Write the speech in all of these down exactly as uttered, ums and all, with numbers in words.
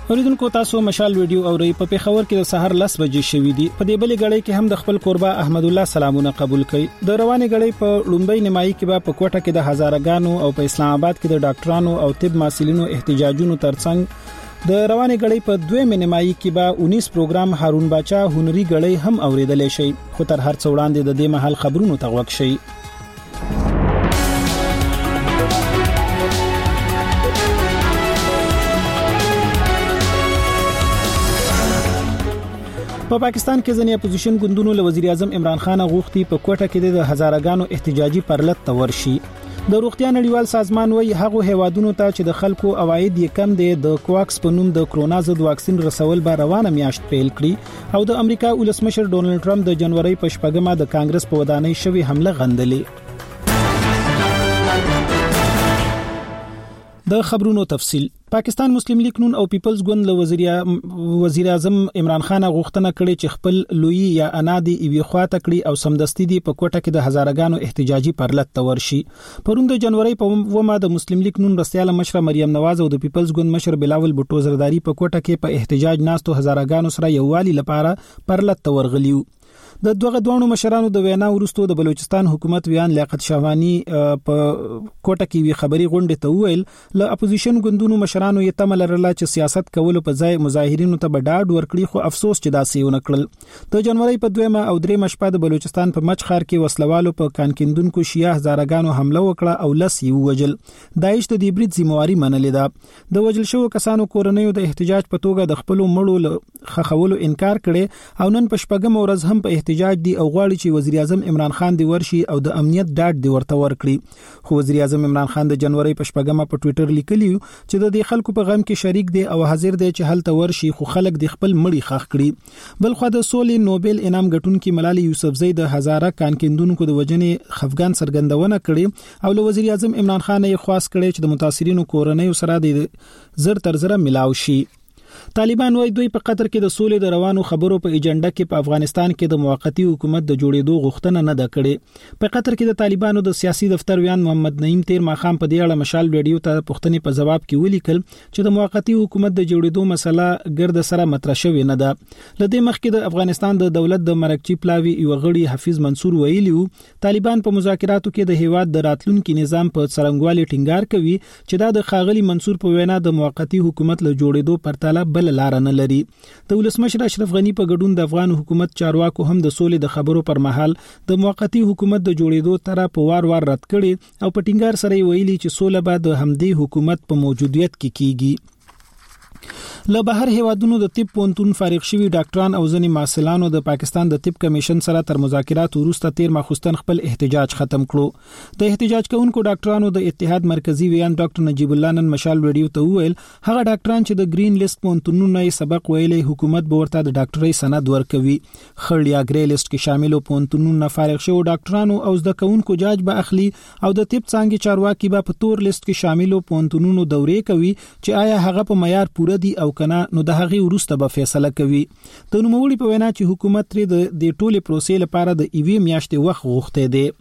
اوریدونکو تاسو مشال ویډیو اورئ په پیښور کې د سحر لس بجې شوې دي. په دې بلې غړې کې هم د خپل قربا احمد الله سلامونه قبول کړي. د رواني غړې په لومبۍ نیمایي کې به په کوټه کې د هزارګانو او په اسلام آباد کې د ډاکټرانو او طب محصلینو احتجاجونو ترڅنګ د رواني غړې په دویمه نیمایي کې به انیس پروګرام هارون باچا هنري غړې هم اوریدل شي. خو تر هر څو وړاندې د دې محل خبرونو ته وګورئ شي. په پا پاکستان کې ځینې اپوزیشن ګوندونو له وزیر اعظم عمران خان غوښتي په کوټه کې د هزارګانو احتجاجي پرلط تور شي. د روغتیا نړیوال سازمان وایي هغه هیوادونو ته چې د خلکو عواید یې کم دي د کوواکس په نوم د کرونا ضد واکسین رسول به روانه میاشت پیل کړي او د امریکا ولسمشر ډونلډ ټرمپ د جنوري په شپږمه د کانګرس په ودانۍ شوی حمله غندلې. د خبرونو تفصيل. پاکستان مسلم لیگ نون او پیپلز ګوند له وزیر وزیر اعظم عمران خان غوښتنه کړې چې خپل لوی یا انادي ایوي خواته کړی او سمدستي دی په کوټه کې د هزارګانو احتجاجي پرلط تور شي. پروند د جنوري په ومه د مسلم لیگ نون رسیاله مشر مریم نواز او د پیپلز ګوند مشر بلاول بوټو زرداری په کوټه کې په احتجاج ناستو هزارګانو سره یووالي لپاره پرلط تور غلیو. د دوغه دوانو مشرانو د وینا ورستو د بلوچستان حکومت ویان لیاقت شاهوانی په کوټه کې وی خبري غونډه ته ویل ل اپوزیشن ګوندونو مشرانو یې تمل لرله چې سیاست کول په ځای مظاهرینو ته بډاډ ورکړي خو افسوس چې داسې ونه کړل. د جنوري په دویمه او درېمه شپه د بلوچستان په مچخار کې وسلوالو په کانکندونکو شیعه هزارګانو حمله وکړه او لس یې وجل. داعش د دې برید ذمہواری منلې ده. د وجل شو کسانو کورنیو د احتجاج په توګه د خپل مړو خخولو انکار کړي او نن په شپږم ورځ هم په احتجاج دي او غواړي چې وزیر اعظم عمران خان دی ورشي او د امنیت ډاډ دی ورته ورکړي. خو وزیر اعظم عمران خان د جنوري په شپږمه په ټوئیټر لیکلی چې د دې خلکو په غم کې شریک دی او حاضر دی چې هلته ورشي خو خلک د خپل مړی خاخ کړي. بل خو د سولې نوبل انعام ګټونکي ملالي یوسفزۍ د هزاره کانکندونکو د وجنې خفګان سرګندونه کړي او له وزیر اعظم عمران خان یې خواست کړي چې د متاثرینو کورنۍ سره د زر تر زر ملاو شي. طالبان وایي دوی په قطر کې د سولې د روانو خبرو په ایجنډا کې په افغانستان کې د موقتی حکومت د جوړېدو غوښتنه نه ده کړې. په قطر کې د طالبانو د سیاسي دفتر ویان محمد نعیم تیر ماخام په دې اړه مشال ویډیو ته پوښتنې په جواب کې ولیکل چې د موقتی حکومت د جوړېدو مسله ګرد سره مطرح شوې نه ده. لدې مخکې د افغانستان د دولت د مرکچی پلاوی یو غړي حفیظ منصور ویلیو طالبان په مذاکراتو کې د هیواد د راتلونکي نظام په څرنګوالي ټینګار کوي چې دا د خاغلی منصور په وینا د موقتی حکومت له جوړېدو پرتله بل لار نه لري. د ولسمشر اشرف غنی په ګډون د افغان حکومت چارواکو هم د سولې د خبرو پر مهال د موقتی حکومت د جوړېدو طرح په وار وار رد کړي او په ټینګار سره ویلي چې سوله به د همدې حکومت په موجودیت کې کیږي. له بهر هیوادونو د طب پونتون فارغ شوی ډاکټران او ځینې محصلانو د پاکستان د طب کمیشن سره تر مذاکرات وروسته تیر ماخوستن خپل احتجاج ختم کړو. د احتجاج کوونکو ډاکټرانو د اتحاد مرکزی ویان ډاکټر نجیب الله نن مشال ویډیو ته ویل هغه ډاکټران چې د گرین لیست پونتونونو یې سبق ویلې حکومت به ورته د ډاکټرۍ سند ورکوي. خړ یا ګری لیست کې شاملو پونتونونو فارغ شوی ډاکټرانو او زده کوونکو جاج به اخلي او د طب څنګه چارواکي به په تور لیست کې شاملو پونتونونو دورې کوي چې آیا هغه په معیار پوره دي او کنه نو د هغه وروسته به فیصله کوي. د نوموړي په وینا چې حکومت تر د ټوله پروسې لپاره د ایوي میاشتې وخت غوښته دی.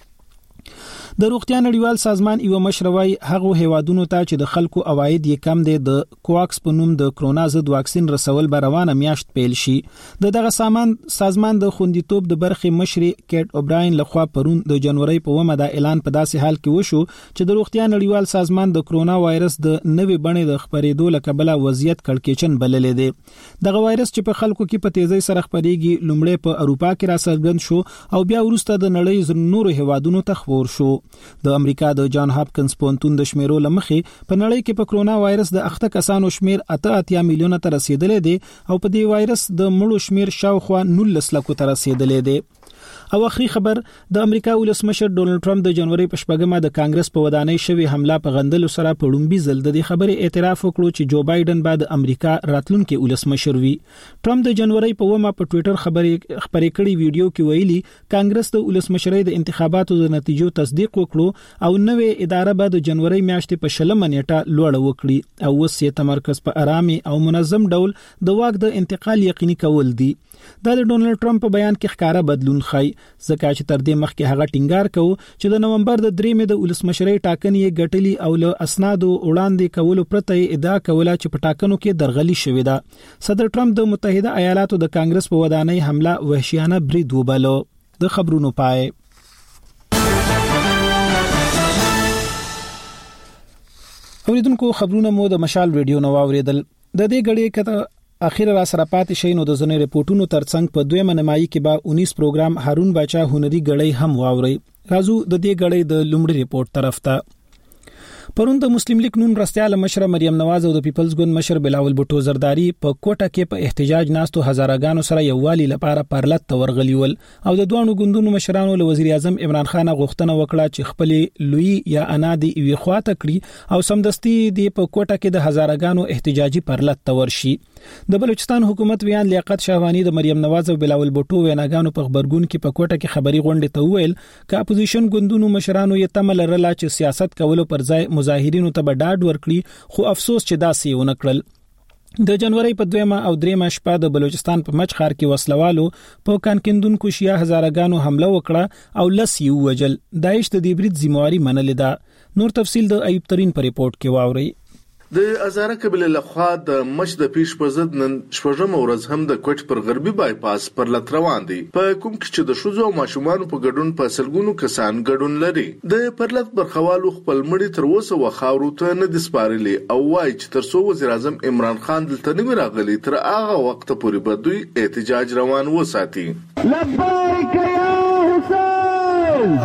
د روغتیا نړیوال سازمان یو مشروي هغه هیوادونو ته چې د خلکو عواید یې کم دي د کوواکس په نوم د کرونا ضد واکسین رسول به روانه میاشت پیل شي. د دغه سامان سازمان د خوندیتوب د برخې مشر کیټ اوبراین لخوا پرون د جنوري په ومه د اعلان په داسې حال کې وشو چې د روغتیا نړیوال سازمان د کرونا وایرس د نوې بڼې د خپرېدو لکبله وضعیت کړکېچن بللې دی. دغه وایرس چې په خلکو کې په تیزی سره خپرېږي لومړی په اروپا کې راڅرګند شو او بیا وروسته د نړۍ نورو هیوادونو ته خپور شو. د امریکا د جان هاپکنز پونتون د شمیرو لمخې په نړۍ کې په کرونا وایرس د اخته کسانو شمیر اته اتیا میلیونه ته رسیدلې دي او په دې وایرس د مړو شمیر شاوخوا نولس لکو ته رسیدلې دي. او اخري خبر د امریکا ولسمشر ډونلډ ټرمپ د جنوري په شپږمه د کانګرس په ودانۍ شوی حمله په غندلو سره په لومبي ځل د دې خبرې اعتراف وکړو چې جو بایدن بعد امریکا راتلونکي ولسمشر وي. ټرمپ د جنوري په ومه په ټوئیټر خبرې خبرې کړې ویډیو کې ویلي کانګرس د ولسمشرۍ د انتخاباتو د نتیجو تصدیق وکړو او نوې اداره به د جنوري میاشتې په شلمه نیټه لوړه وکړي او وس یې تمرکز په آرامي او منظم ډول د واک د انتقال یقیني کول دي. دا د ډونلډ ټرمپ په بیان کې ښکارا بدلون وخی ځکه چې تر دې مخکې هغه ټینګار کوي چې د نومبر د درېمې د ولسمشرۍ ټاکنې ګټلي او له اسنادو وړاندې کولو پرته ادعا کوله چې په ټاکنو کې درغلي شوې ده. صدر ټرمپ د متحده ایالاتو د کانګرس په ودانۍ حمله وحشیانه برید وباله. د خبرونو پای. اوریدونکو خبرونه مو د مشال ریډیو نو اوریدل. د دې غړي کته اخیر را سره پاتې شي نو د زنې ریپورتونو ترڅنګ په دویمه نیمایي کې به انیس پروګرام هارون باچا هنري غړي هم واوري. راځو د دې غړي د لومړي ریپورت طرف ته. پرون د مسلم لیگ نون مرستيال مشر مریم نواز او د پیپلز ګوند مشر بلاول بوټو زرداری په کوټه کې په احتجاج ناستو هزارګانو سره یووالي لپاره پرلط تورغلی ول او د دوانو ګوندونو مشرانو له وزیر اعظم عمران خان غوښتنه وکړه چې خپل لوی یا انادي وی خواته کړي او سمدستي دی په کوټه کې د هزارګانو احتجاجي پرلط تور شي. د بلوچستان حکومت ویان لیاقت شاهوانی د مریم نواز او بلاول بوټو ویناګانو په خبرګون کې په کوټه کې خبري غونډه ته ویل چې اپوزیشن ګوندونو مشرانو یې تمل رلا چې سیاست کولو پر ځای مظاهرینو ته ډاډ ورکړي خو افسوس چې داسې ونه کړل. د جنوري په دویمه او دریمه شپه د بلوچستان په مچ ښار کې وسلوالو په کانکندونکو شیا هزارګانو حمله وکړه او لس یو وجل. داعش د دې برید ذمہواری منلې ده. نور تفصیل د ایوب ترين په ریپورت کې واوري. د ازاره قبیله لخوا د مچ د پیش په ضد نن شپږم ورځ هم د کوټ پر غربي بایپاس پر لټ روان دي په کوم کې چې د شوزو او ماشومان په ګډون په سلګونو کسان ګډون لري. د پرلط برخوالو خپل مړي تر اوسه وخاورو ته نه د سپارلي او وايي چې تر څو وزیر اعظم عمران خان دلته نه راغلي تر هغه وخت پورې به دوی احتجاج روان وساتي. لبیک یا حسین.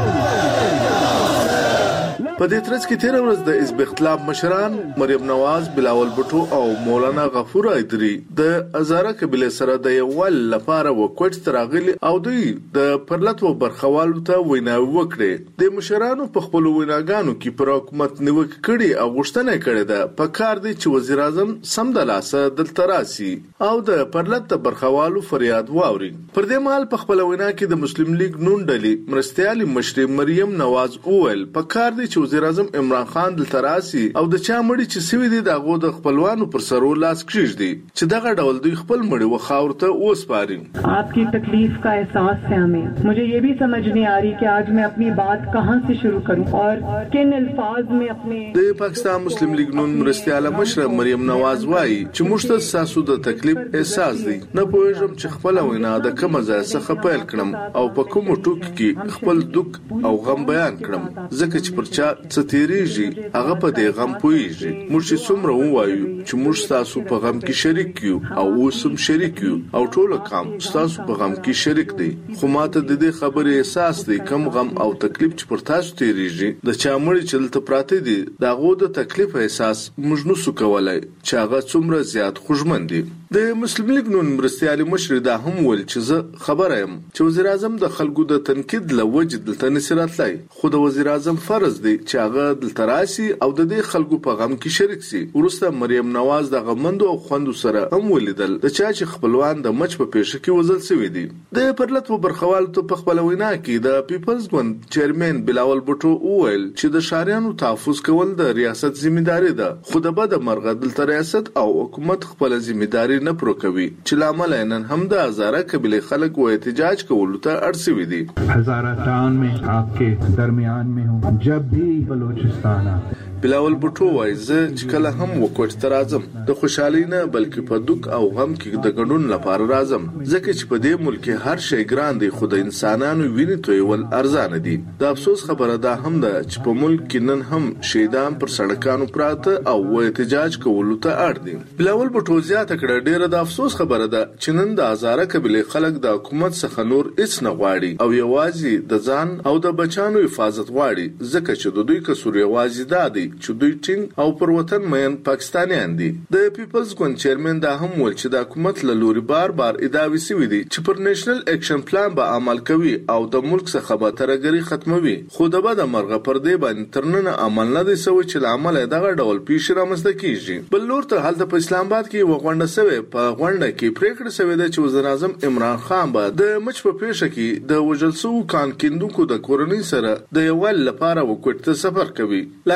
په دې ترڅ کې تیر ورځ د حزب اختلاف مشران مریم نواز، بلاول بوټو او مولانا غفور ایدری د ازاره قبیله سره د یووال لپاره وکوټ تراغلي او دوی د پرلط و برخوالو ته ویناوي وکړي. د مشرانو په خپل ویناګانو کې پر حکومت نیوک کړي او غوښتنه کړې ده په کار دي چې وزیر اعظم سم د لاسه دلته راسي او د پرلط د برخوالو فریاد واوري. پر دې مهال په خپل وینا کې د مسلم لیگ نون ډلې مرستيال مشر مریم نواز اول په کار دي چې وزیر اعظم عمران خان دلته راسي او د چا مړي چې سوي دي دغه د خپلوانو پر سرو لاس کړی چې دغه ډول دوی خپل مړي وخاور ته وسپاري. आपकी तकलीफ का एहसास है हमें. मुझे ये भी समझ नहीं आ रही कि आज मैं अपनी बात कहां से शुरू करूं और किन अल्फाज में अपने. د پاکستان مسلم لیگ نون مرستيال مشر مریم نواز وايي چې موږ تاسو د تکلیف احساس دي نه پوهیږم چې خپل وینا د کوم ځای څخه پیل کړم او په کوم ټوک کې خپل دک او غم بیان کړم ځکه چې پر چا ستيريږي هغه په دې غم پويږي. موږ چې څومره وایو چې موږ تاسو په غم کې شریک یو او اوسم شریک یو او ټول کام تاسو په غم کې شریک دي خو ماته د دې خبرې احساس دي کم غم او تکلیف چې پر تاسو تیریږي د چا مړي چې دلته پراته دي داغه د تکلیف احساس موږ نو سو کولای چې هغه څومره زیات خوشمن دي. د مسلم لیگ نون مرستيال مشر دا هم ول چې زه خبره يم چې وزیر اعظم د خلکو د تنقید لوجه دلته نصرت لای خو د وزیر اعظم فرض دی چې هغه دلته راسي او د دې خلکو په غم کې شریک سي. ورسته مریم نواز د غمندو او خوندو سره هم ولیدل د چا چې خپلوان د مچ په پیښه کې وزل سوي دي. د پرلط و برخوال ته په خپل وینا کې د پیپلز ګوند چیرمن بلاول بوټو وویل چې د شاریانو تحفظ کول د ریاست ذمہداري ده خو د بد مرغه دلته ریاست او حکومت خپل ذمہداري نه پرو کوي چې لامل نن هم د هزاره قبیله خلک و احتجاج کولو ته اړسوي دي. هزاره ټاون میں آپ کے درمیان میں ہوں جب بھی بلوچستان آتے. بلاول بوټو وایي زه چې کله هم وکوټ ته راځم د خوشحالي نه بلکې په دوک او غم کې د ګډون لپاره راځم ځکه چې په دې ملک هر شی ګران دی خو د انسانانو وینې تویول ارزانه دي. د افسوس خبره ده هم ده چې په ملک کې نن هم شهیدان پر سړکانو پراته او احتجاج کولو ته اړ دي. بلاول بوټو زیاته کړه ډیره د افسوس خبره ده چې نن د هزاره قبیله خلک د حکومت څخه نور هیڅ نه غواړي او یوازې د ځان او د بچانو حفاظت غواړي ځکه چې د دوی کسور یوازې ده دي چې دوی ټینګ او پر وطن مین پاکستانیان دي. د پیپلز ګوند چیرمن دا هم ول چې د حکومت له لوري بار بار ادعاوې شوې دي چې پر نېشنل اکشن پلان به عمل کوي او د ملک څخه به ترګری ختموي خو د بد مرغه پر دې باندې ترنه عمل نه دی سوی چې عمل دغه ډول پیښ رامنځته کیږي. بل لور ته حالت په اسلام آباد کې وغونډه شوی په غونډه کې پریکړه شوې ده چې وزیر اعظم عمران خان به د مچ په پیښه کې د وجلسو کان کیندونکو د کورنۍ سره د یوال لپاره وکړت سفر کوي لکه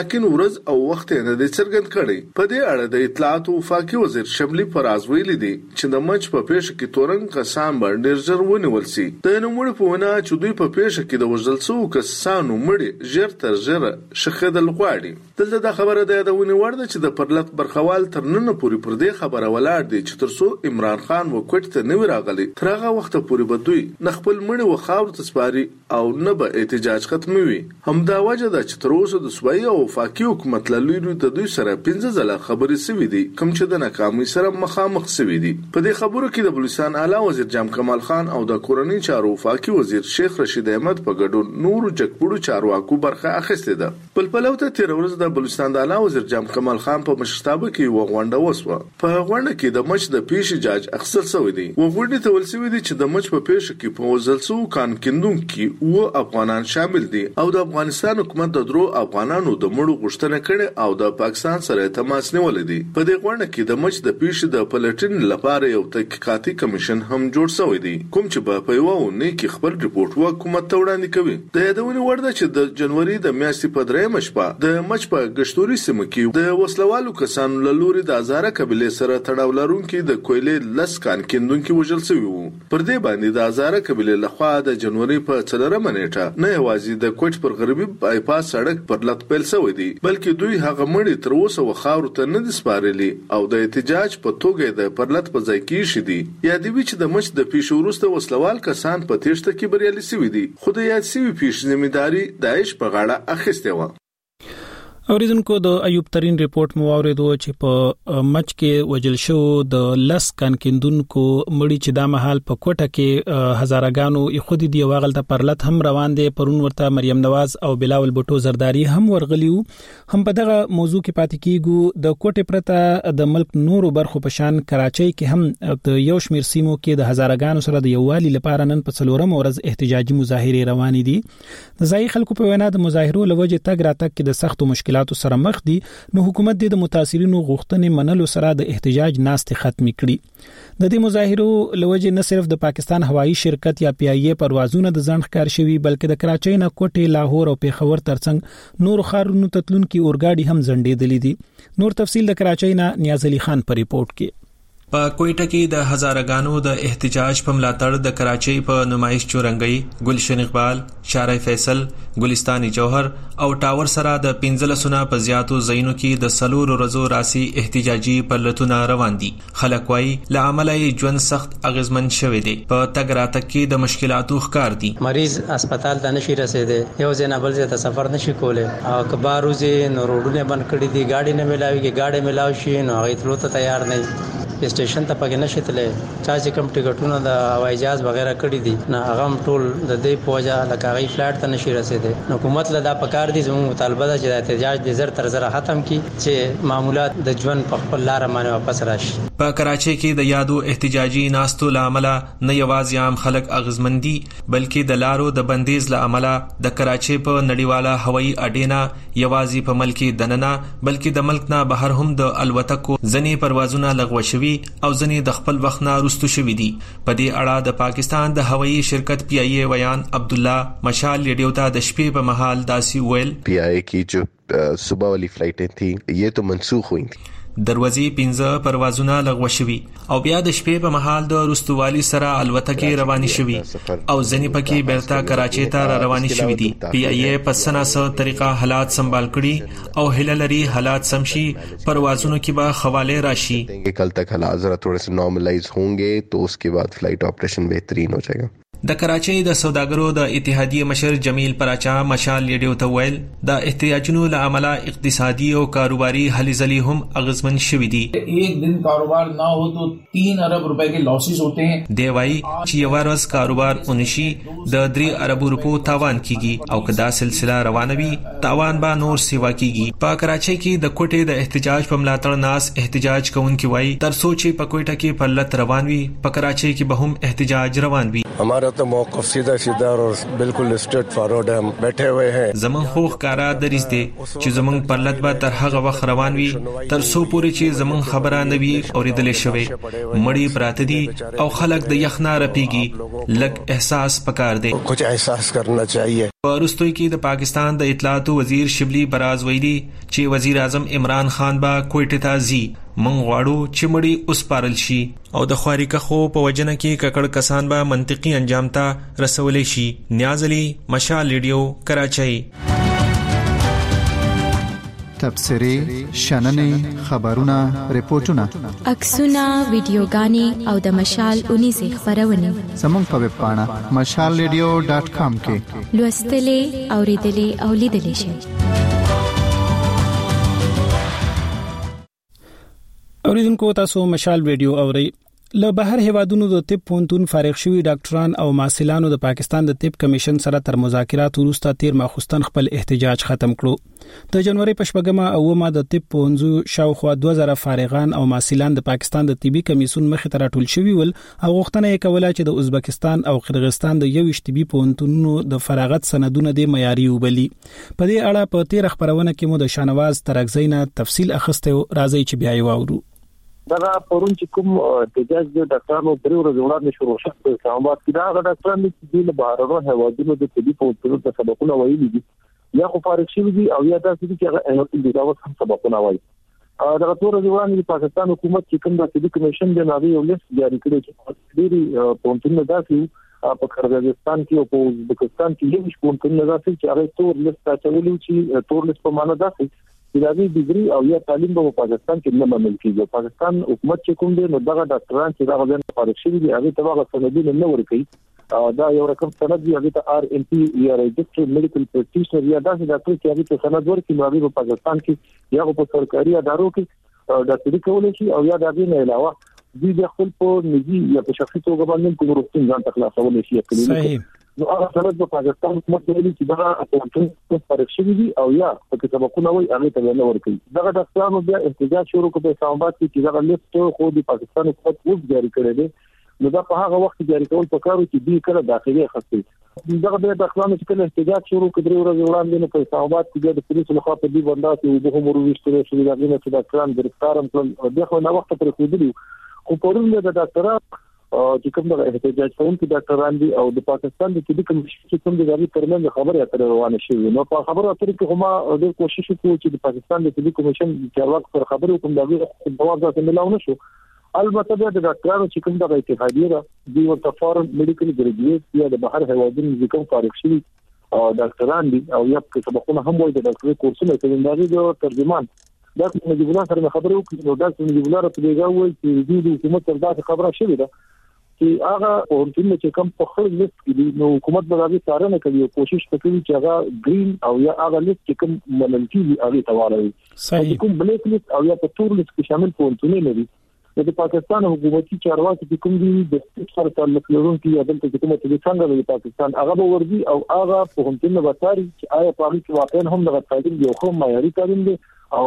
ورځ او وخت نه دی څرګند کړی. په دې اړه د اطلاعات او وفاقي وزیر شملي فراز ویلي دي چې د مچ په پیښه کې تورنګ کسان باندې ډېر ژر ونیول شي. د نوموړي په وینا چې دوی په پیښه کې د وژل شوو کسانو مړي ژر تر ژره شخېدل غواړي. دلته دا خبره د یادونې وړ ده چې د پرلط برخوال تر ننه پورې پر دې خبره ولاړ دي چې تر څو عمران خان وکټ ته نه راغلی تر هغه وخت پورې به دوی نه خپل مړي و خاورو ته سپاري او نه به احتجاج ختموي. همدا وجه ده چې تر اوسه د صوبایي او وفاقي حکومت له لوري د دوی سره پنځه ځله خبرې شوي دي کوم چې د ناکامۍ سره مخامخ شوي دي. په دې خبرو کې د بلوچستان اعلی وزیر جام کمال خان او د کورنۍ چارو وفاقي وزیر شیخ رشید احمد په ګډون نورو جګپوړو چارواکو برخه اخیستې ده. بل پلو ته تیر ورځ د بلوچستان د اعلی وزیر جام کمال خان په مشرتابه کې و غونډه وسوه. په غونډه کې د مچ د پیښې جاج اخیستل شوی دی. وګړي ته ولسوي دي چې د مچ په پیښه کې په وزلسو کان کیندونکو و افغانان شامل دي او د افغانستان حکومت د درو افغانانو د مړو غوښتنه کړې او د پاکستان سره تماس نیولې دي. په دې غونډه کې د مچ د پیښې د پلټنې لپاره یو تحقیقاتي کمیشن هم جوړ شوی دی کوم چې په یو ونه کې خپل ریپورت حکومت ته وړاندې کوي. د یادونې وړ ده چې د جنوري د میاشتې په درېیمه شپه د مچ په ګشتوري سیمه کې د وسلوالو کسانو له لوري د هزاره قبیلې سره تړاو لرونکي د کویلې لس کان کیندونکي وژل شوي وو. پر دې باندې د هزاره قبیلې لخوا د جنوري په څلورمه نیټه نه یوازې د کوټ پر غربي بایپاس سړک پر لټ پیل شوی دی بلکې دوی هغه مړي تر اوسه وخاورو ته نه دي سپارلي او د احتجاج په توګه د پرلط په ځای کې شي دي. یادوي چې د مچ د پیښو وروسته وسلوال کسان په تېښته کې بریالي شوي دي خو د یاد شوي پیښې ذمہداري داعش په غاړه اخیستې وه. اوریدونکو د ایوب ترين ریپورت مو اوریدو چې په مچ کې وجل شو د لس کان کیندونکو مړي چې د محل په کوټه کې هزارګانو خودي دی واغل ته پرلط هم روان دي. پرون ورته مریم نواز او بلاول بوټو زرداری هم ورغلیو. هم په دغه موضوع کې پاتې کیږو. د کوټه پرته د ملک نورو برخو په شان کراچۍ کې هم د یو شمیر سیمو کې د هزارګانو سره د یووالي لپاره نن په څلورم ورځ احتجاجي مظاهره روان دي. د ځای خلکو په وینا د مظاهرو لوجه تګ راتګ کې د سختو مشکلاتو سره مخ دي نو حکومت د متاثرینو غوښتنې منلو سره د احتجاج ناستې ختمې کړي. د دې مظاهرو لوجه نه صرف د پاکستان هوایی شرکت یا پی ای ای پروازونه د ځنډ ښکار شوي بلکې د کراچۍ نه کوټه لاهور او پیښور ترڅنګ نور ښارونو ته تلونکي اورګاډي هم ځنډېدلې دي. نور تفصیل د کراچۍ نه نیاز علي خان په ریپورت کې. په کوئټه کې د هزارګانو د احتجاج په ملاتړ د کراچۍ په نمایش چورنګي ګلشن اقبال، شارع فیصل، ګلستان جوهر او ټاور سره د پنځلسونه په زیاتو ځایونو کې د سلور ورځو راسي احتجاجي پرلتونه روان دي. خلک وايي له امله ژوند سخت اغیزمن شوی دی. په تګ راتګ کې د مشکلاتو ښکار دي. مریض هسپتال ته نشي رسیدي، یو ځای نه بل ځای ته سفر نشي کولای او کباروزي نو روډونه بند کړي دي، گاډي نه ملاويږي، گاډي ملاوي شي نو هغه تلو ته تیار نه. سټیشن ته پکې نشي تللی، چا چې کوم ټیکټونه د هوایي جهاز وغیرہ کړی دي نه هغه ټول د دې پوجا لکه هغه فلایټ ته نشي رسیدي. نو حکومت له دا پکار دي زموږ مطالبه ده چې د احتجاج د زر تر زر ختم کی چې معمولات د ژوند په خپل لار باندې واپس راشي. په کراچۍ کې د یادو احتجاجي ناستو لامل نه یوازې عام خلک اغیزمندي بلکې د لارو د بندیز لامل د کراچۍ په نړیواله هوایي اډې نه یوازې په ملک دننه بلکې د ملک نه بهر هم د الوتکو ځنې پروازونه لغوه شوي او ځنې د خپل وخت نه رستو شوي دي. په دې اړه د پاکستان د هوایي شرکت پی ای ای ویان عبد الله مشال ریډیو ته د شپې په مهال داسي ویل پی ای ای کی جو صبح والی فلائٹیں تھیں یہ تو منسوخ ہوئی تھیں. دروازې پنځه پروازونه لغوه شوي او بیا د شپې په مهال د رستوالي سره الوتکې روانې شوي او ځنې پکې بیرته کراچۍ ته را روانې شوي دي. پی ای ای په سناسه طریقه حالات سنبال کړي او هیله لري حالات سم شي، پروازونو کې به خواله راشي. کل تک حالات ذرا تھوڑے سے نارملائز ہوں گے تو اس کے بعد فلائٹ آپریشن بہترین ہو جائے گا. د کراچۍ د سوداګرو د اتحادیې مشر جمیل پراچا مشال ریډیو ته ویل د احتجاجونو له امله اقتصادي او کاروباري هلې ځلې هم اغیزمن شوي دي. ایک دن کاروبار نہ ہو تو تین ارب روپے کے لاسز ہوتے ہیں. دی وايي چې یو ورځ کاروبار ونشي د درې ارب روپو تاوان کیږي او که دا سلسله روانه وي تاوان به نور سیوا کیږي. په کراچۍ کې د کوټې د احتجاج په ملاتړ ناس احتجاج کوونکي وايي تر څو چې په کوټه کې پرلط روان وي په کراچۍ کې به هم احتجاج روان وي. हमारा तो मौक़िफ़ सीधा सीधा और बिल्कुल स्ट्रेट फॉरवर्ड है, हम बैठे हुए हैं. زمون خو ښکارا دریځ دی چې زمون پرلط به تر هغه وخت روان وي تر څو پورې چې زمون خبره نه وي اورېدلې شوی. مړی پراته دي او خلک د یخنا رپیږي. لږ احساس پکار دی. کچھ احساس کرنا چاہیے. پرستوی کې د پاکستان د اطلاعات وزیر شبلی براز ویلي چې وزیر اعظم عمران خان با کوټه ته ځي. مونږ غواړو چې مړی اوس پارل شي او د خواریکه خو په وجنه کې ککړ کسان به منطقي انجام ته رسولې شي. نیاز علي، مشال ریډیو، کراچۍ. تبصرې، شننې، خبرونه، ریپورتونه، عکسونه، ویډیوګانې او د مشال اونیزې خبرونه زموږ په ویب پاڼه مشال ریډیو ډاټ کام کې لوستلې، اوریدلې او لیدلې شئ. اوریدونکو تاسو مشال ریډیو اورئ. له بهر هیوادونو د طب پوهنتون فارغ شوي ډاکټران او محصلانو د پاکستان د طب کمیشن سره تر مذاکرات وروسته تیر ماخوستن خپل احتجاج ختم کړو. د جنوري په شپږمه اومه د طب پوهنځو شاوخوا دوه زره فارغان او محصلان د پاکستان د طبي کمیسیون مخې ته راټول شوي ول او غوښتنه یې کوله چې د ازبکستان او قرغیزستان د یو طبي پوهنتونونو د فراغت سندونه د معیاري وبلي. په دې اړه په تیر خبرونه کې مو د شانواز ترغزینا تفصیل اخسته. راځي چې بیا یې واورو. دا پرون چې کوم احتجاج د ډاکټرانو درې ورځې وړاندې شروع شو په اسلام آباد کې، دا ډاکټران چې د بهرونو هوادونو د طبي پوهنتونونو ته سبقونه ویلي دي یا خو فارغ شوي دي او یا داسې دي چې هغه انوټل دي دا هم سبقونه وایي. دا ټول ورځې د پاکستان حکومت چې کوم د طبي کمیشن د ناوی یو لیست جاری کړی چې ډېری پوهنتونونه داسې په قرغیزستان کې او په ازبکستان کې یو پوهنتونونه داسې چې هغه تور لیست راچولي چې تور لیست په معنا داسې چې ډیګري او یا تعلیم په پاکستان کې نه منل کیږي. پاکستان حکومت چې کوم دی نو دغه ډاکټران چې دا غوښتنه فارغ شوي دي هغه ته هغه سندونه نه ورکوي. دا یو رقم سند دی، هغه ته آر ان پی یا رجسټرډ میډیکل پریکټیشنر یا داسې ډاکټر چې هغه ته سند ورکړي نو هغه په پاکستان کې یا په سرکاري ادارو کې ډاکټري کولای شي او یا د دې نه علاوه د خپل په نږدې یا په شخصي توګه باندې کوم روغتون ځان تخلاصول شي. صحیح. نو هغه سند په پاکستان حکومت ویلي چې دا اپونټمنټ فارغ شوي دي او یا په سبقونه وایي هغه ته نه ورکوي. دغه ډاکټرانو بیا احتجاج شروع کړ په اسلام آباد کې چې دا لیست خو د پاکستان حکومت وو جاری کړی دی. نو دا په هغه وخت جاری کول پکارو چې دوی کله داخلي خاصي دغه د ډاکټرانو چې کله احتجاج شروع کړ درې ورځې وړاندې په اسلام آباد کې د پولیسو لخوا په دې باندې چې وبهم ورويشتل شوی دا غوښنه چې ډاکټران گرفتار هم کړل. دغه نو وخت پر خوده خو پرون د ډاکټرانو چې کوم د احتجاج کوونکي ډاکټران دي او د پاکستان د طبي کمیشن چې کوم د غوړي ترمنځ خبرې اترې روانه شوې. نو په خبرو اترې کې هم د کوشش وکړو چې د پاکستان د طبي کمیشن چارواکو سره خبرې وکړو دا جواب ځکه ملاو نشو. البته د ډاکټرانو چې کوم د اتحادیه ده د ورته فارم میډیکل ګریجویټ یا د بهر هوادونو چې کوم فارغ شوي ډاکټران دي او یا په سبقونه هم وایي د ډاکټري کورسونه کوي. دا د ترجمان دا چې نجیب الله سره خبرې وکړو نو دا چې نجیب الله په دې غوښتل چې د حکومت تر دا خبره شوې ده چې هغه پوهنتون چې کوم په خپل لیست کې دي نو حکومت به دا څارنه کوي او کوشش کوي چې هغه ګرین او یا هغه لیست چې کوم منل کیږي هغه تواړوي. صحیح. کوم بلیک لیست او یا په تور لیست کې شامل پوهنتونونه نه دي. د پاکستان حکومتي چارواکي چې کوم دي د سره تعلق لرونکي یا د حکومت د څنګه د پاکستان هغه به ورځي او هغه پوهنتون به تاري چې آیا په هغه کې واقعا هم د تعلیم یو خو معیاري تعلیم دی او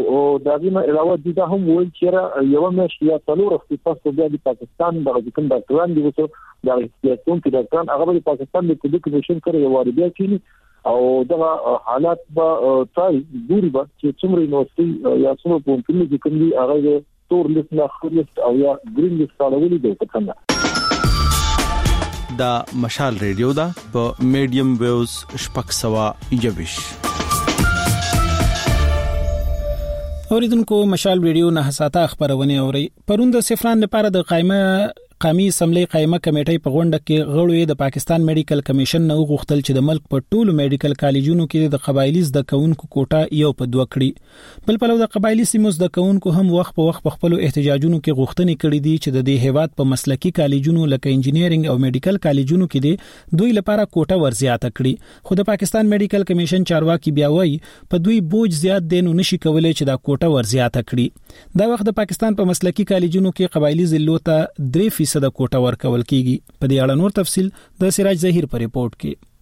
دا دې نه علاوه د هم ویل چې یو مېش یا څلور اختصاص په د پاکستان د کوم ډاکټران دي وته د ریاستون کې ډاکټران هغه د پاکستان د طبي کمیشن سره یو واربیا کینی او دا حالات به تای دوری به چې څومره یونیورسيټي یا څومره پوهنتون کې کوم دي هغه تور لیست نه خلیست او یا ګرین لیست راولي دی څنګه. دا مشال ریډیو دا په میډیم ویوز شپږ سوه یوش. اوریدونکو مشال ریډیو نه حساته خبرونه اوري. پرون د سفران لپاره د قائمه قومي اسمبلی قائمه کمیټې په غونډه کې غړو د پاکستان میډیکل کمیشن نو غوښتل چې د ملک په ټولو میډیکل کالجونو کې د قبایلی زده کوونکو کوټه یو په دوه کړي. بل په لور د قبایلی سیمو زده کوونکو هم وخت په وخت په خپل احتجاجونو کې غوښتنې کړې دي چې د دې هیواد په مسلکی کالجونو لکه انجینیرینګ او میډیکل کالجونو کې دي دوی لپاره کوټه ورزیاته کړي. خو د پاکستان میډیکل کمیشن چارواکي بیا وایي په دوی بوج زیات دي نو نشي کولای چې دا کوټه ورزیاته کړي. دا وخت د پاکستان په مسلکی کالجونو کې قبایلی ضلعو ته درې فیصد کوټه ورکول کیږي. په دې اړه نور تفصيل د سراج ظهیر په ریپورت کې.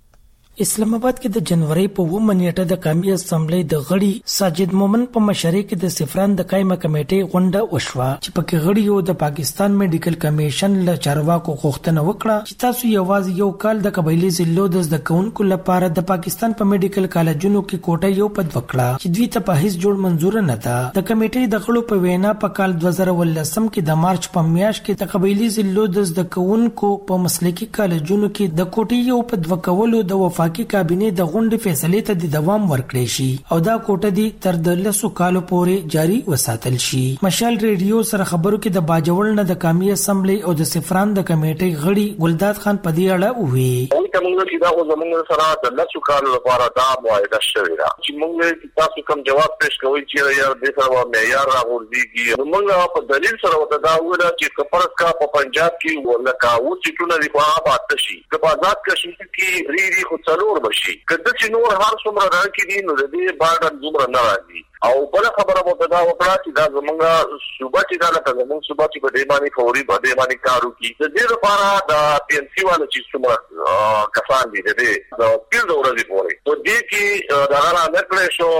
اسلام آباد کې د جنوري په اوومه نیټه د قومي اسمبلی د غړي ساجد مومن په مشرۍ کې د سفران د قائمه کمیټې غونډه وشوه چې پکې غړیو د پاکستان میډیکل کمیشن له چارواکو غوښتنه وکړه چې تاسو یوازې یو کال د قبایلی ضلعو د زده کوونکو لپاره د پاکستان په میډیکل کالجونو کې کوټه یو پد وکړه چې دوی ته په هیڅ جوړ منزور نه ده. د کمیټې د غړو په وینا په کال دوه زره ولسم کې د مارچ په میاشت کې د قبایلی ضلعو د زده کوونکو په مسلکي کالجونو کې د کوټې یو پد وکولو د وفاقي کی کابینه د غونډې فیصلې ته د دوام ورکړي شي او دا کوټه دی تر د لسو کالو پورې جاری وساتل شي. مشال ریډیو سره خبرو کې د باجوړ نه د قومي اسمبلی او د سفران د کمیټې غړي ګلداد خان په دې اړه وویل موږ چې دا زموږ سره د لسو کالو لپاره دا معاهده شوې ده چې موږ تاسو کوم جواب پیش کوي چې یار د سره معیار راغورځيږي. موږ په دلیل سره وته دا ویل چې کفرت کا په پنجاب کې ولکه و چې ټول د خوا پاتې شي د آزاد کشمیر کې ری ری خو څلور بشي کله چې نور هر څومره راکې دي نو د دې باندې دومره نه راځي. او بل خبره مو دا وکړه چې دا زمونږه صوبه چې دا لکه زمونږ صوبه چې په دې باندې فوري په دې باندې کارو کوي د دې لپاره د پی ان سی والو چې څومره کسان دي د دې د پیل ورځې پورې په دې کې دا را نه کړی شو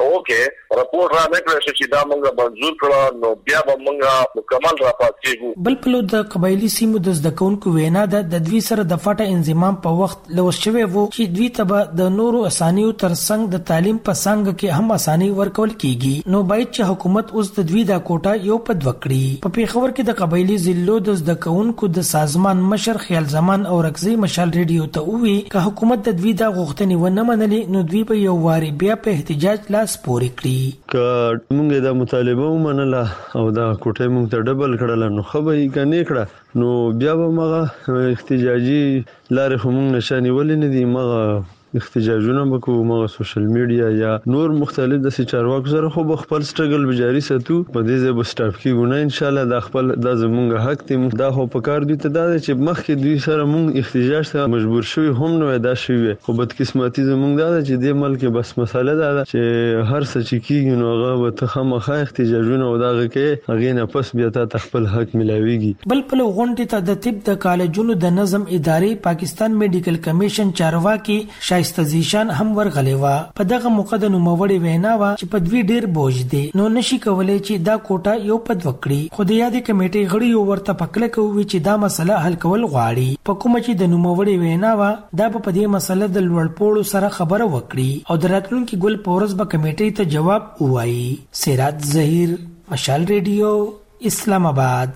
اوکې راپور را نه کړی شو چې دا موږ منظور کړو نو بیا به موږ مکمل را پاتېږو. بل په د قبایلی سیمو د زده کوونکو وینا ده د دوی سره د فاټه انضمام په وخت لوس شوی وو چې دوی ته د نورو اسانیو ترڅنګ د تعلیم په څنګه کې هم اساني ورکول کیږي. نو باید چې حکومت اوس د دوی د کوټه یو پد وکړي. په پیښور کې د قبایلی ضلعو د زده کوونکو د سازمان مشر خیال زمان او رکزی مشال ریډیو ته وی که حکومت د دوی د غوښتنې ونه منلې نو دوی به یو واری بیا په احتجاج لاس پورې کړي. که موږ د مطالبه ومنله او دا کوټه موږ ته ډبل کړل نو خو به یې کني کړه نو بیا به مغه احتجاجي لارې هم نشانی ولې نه دي مغه احتجاجونه وکړو مغه سوشل میډیا یا نور مختلف د چارواکو سره خو خپل سټرګل بجاری ساتو په دې ځای به سټاف کې ګونه ان شاء الله د خپل د زمونږ حق ته دا خو په کار دي ته دا چې مخکې دوی سره مونږ احتجاج ته مجبور شوی هم نو دا شوی خو بد قسمتي زمونږ دا چې د ملک بس مسله دا چې هر څه چې کیږي نو هغه ته خامخا احتجاجونه او دا کې هغه نه پس بیا ته خپل حق ملاويږي. بل په غونډه ته د طب د کالجونو د نظم ادارې پاکستان میډیکل کمیشن چارواکي استازیشان هم ورغلی و. په دغه موقع د نوموړي وینا و چې په دوی ډیر بوج دي نو نشي کولای چې دا کوټه یو پد وکړي. خو د یادې کمیټې غړي ورته پکله کوي چې دا مسله حل کول غواړي. په کومه چې د نوموړي وینا و دا په دې مسله د لوړپوړو سره خبره وکړي او د راتلونکي ګل پورز به کمیټې ته جواب وایي. سراج ظهیر مشال ریډیو اسلام آباد.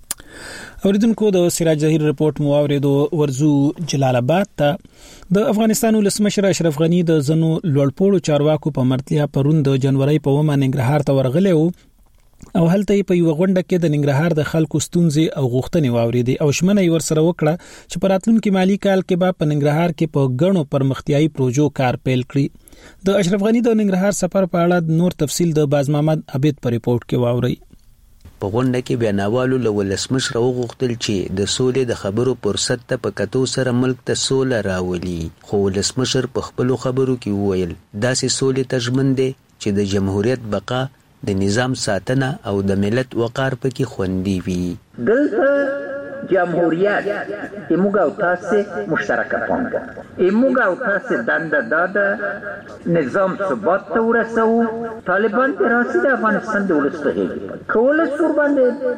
اوریدونکو د سراج ظهیر رپورت مو اوریدو. ورزو جلال آباد ته د افغانستان ولسمشر اشرف غنی د زنو لوړپوړو چارواکو په مرتیا پرون د جنوري په اومه ننګرهار ته ورغلی وو او هلته په یو غونډه کې د ننګرهار د خلکو ستونزې او غوښتنې واوریدي او شمنه یې ورسره وکړه چې په راتلونکي مالی کال کې به په ننګرهار کې په غنو پرمختیايي پروژو کار پیل کړي. د اشرف غنی د ننګرهار سفر په اړه نور تفصیل د باز محمد عبید په ریپورت کې واوري. په غونډه کې بیانوالو له ولسمشر وغوښتل چې د سولې د خبرو فرصت ته په کتو سره ملک ته سوله راولي. خو ولسمشر په خپلو خبرو کې وویل داسې سولې ته ژمن دی چې د جمهوریت بقا د نظام ساتنه او د ملت وقار پکې خوندي وي. دلته جمهوریت ایموږ او تاسو مشترکه پانګه ایموږ او تاسو دنده داده نظام ثبات ته ورسو. طالبان په راسي د افغانستان د ولسمشر کول سور باندې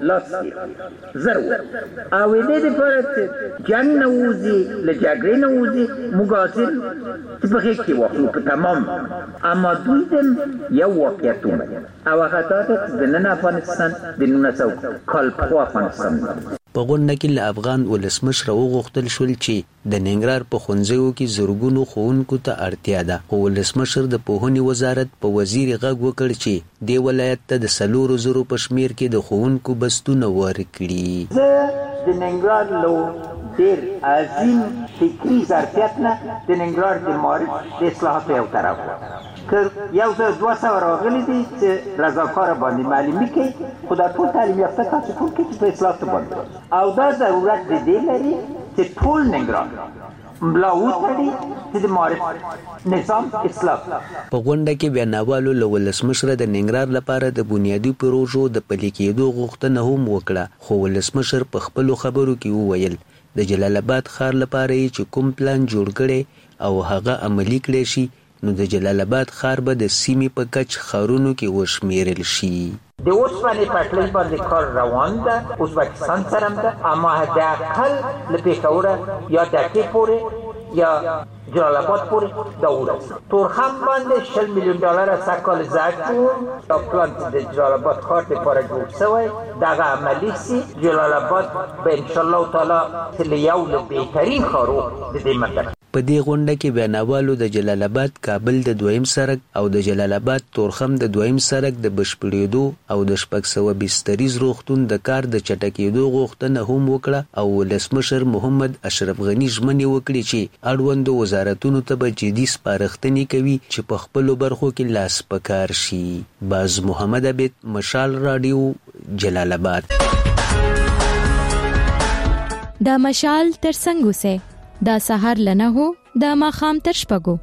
لاس ضرور او دې لپاره چې جنگ نوځي له جګړې نوځي مګاصل په هیڅ کې وخت په تمام اما دوی دې یو واقعیتونه او هغه د نن افغانستان د نونسو کال په افغانستان. په غونډه کې له افغان ولسمشر وغوښتل شول چې د ننګرهار په ښوونځیو کې زرګونو ښوونکو ته اړتیا ده. خو ولسمشر د پوهنې وزارت په وزیر غږ وکړ چې دې ولایت ته د څلورو زرو په شمېر کې د ښوونکو بستونه ورکړي. زه د ننګرهار له ډېر عظیم فکري ظرفیت نه د ننګرهار د معارف د اصلاحاتو یو طرف که یو زر دوه سوه راغلي دي چې رضاکاره باندې معلومي کوي خو دا ټول تعلیم یافته کسان ټول کې چې په اصلاحاتو باندې او دا ضرورت د دې لري چې ټول ننګرهار ملا وتړي چې د معرف نظام اصلاح. په غونډه کې بیا ناوالو له ولسمشر د ننګرهار لپاره د بنیادي پروژو د پلي کېدو غوښتنه هم وکړه، خو ولسمشر په خپلو خبرو کې وویل د جلال آباد ښار لپاره چې کوم پلان جوړ کړي او هغه عملي کړی شي نو د جلال آباد ښار به د سیمې په کچ ښارونو کې وشمیرل شي. د اوسپنې پټلۍ باندې کار روان ده، ازبکستان سره هم ده، اما حداقل له پېښوره یا ډاکې پورې یا جلال آباد پورې دا ورسي. تورخم باندې شل میلیون ډالر سږ کال ضایع کړو. دا پلان چې د جلال آباد ښار دپاره جوړ شوی دغه عملي سي، جلال آباد به انشاءالله تعالی له یو له بهترین ښارو د دې منطقې. په دې غونډه کې بیا ناوالو د جلال آباد کابل د دویم سړک او د جلال آباد تورخم د دویم سړک د بشپړېدو او د شپږ سوه بستریز روغتون د کار د چټکېدو غوښتنه هم وکړه او ولسمشر محمد اشرف غني ژمنې وکړې چې اړوندو وزارتونو ته به جدي سپارښتنې کوي چې په خپلو برخو کې لاس په کار شي. باز محمد عبید، مشال راډیو، جلال آباد. دا مشال تر څنګه سه دا سحر لنه هو دا ماخام تر شپګو.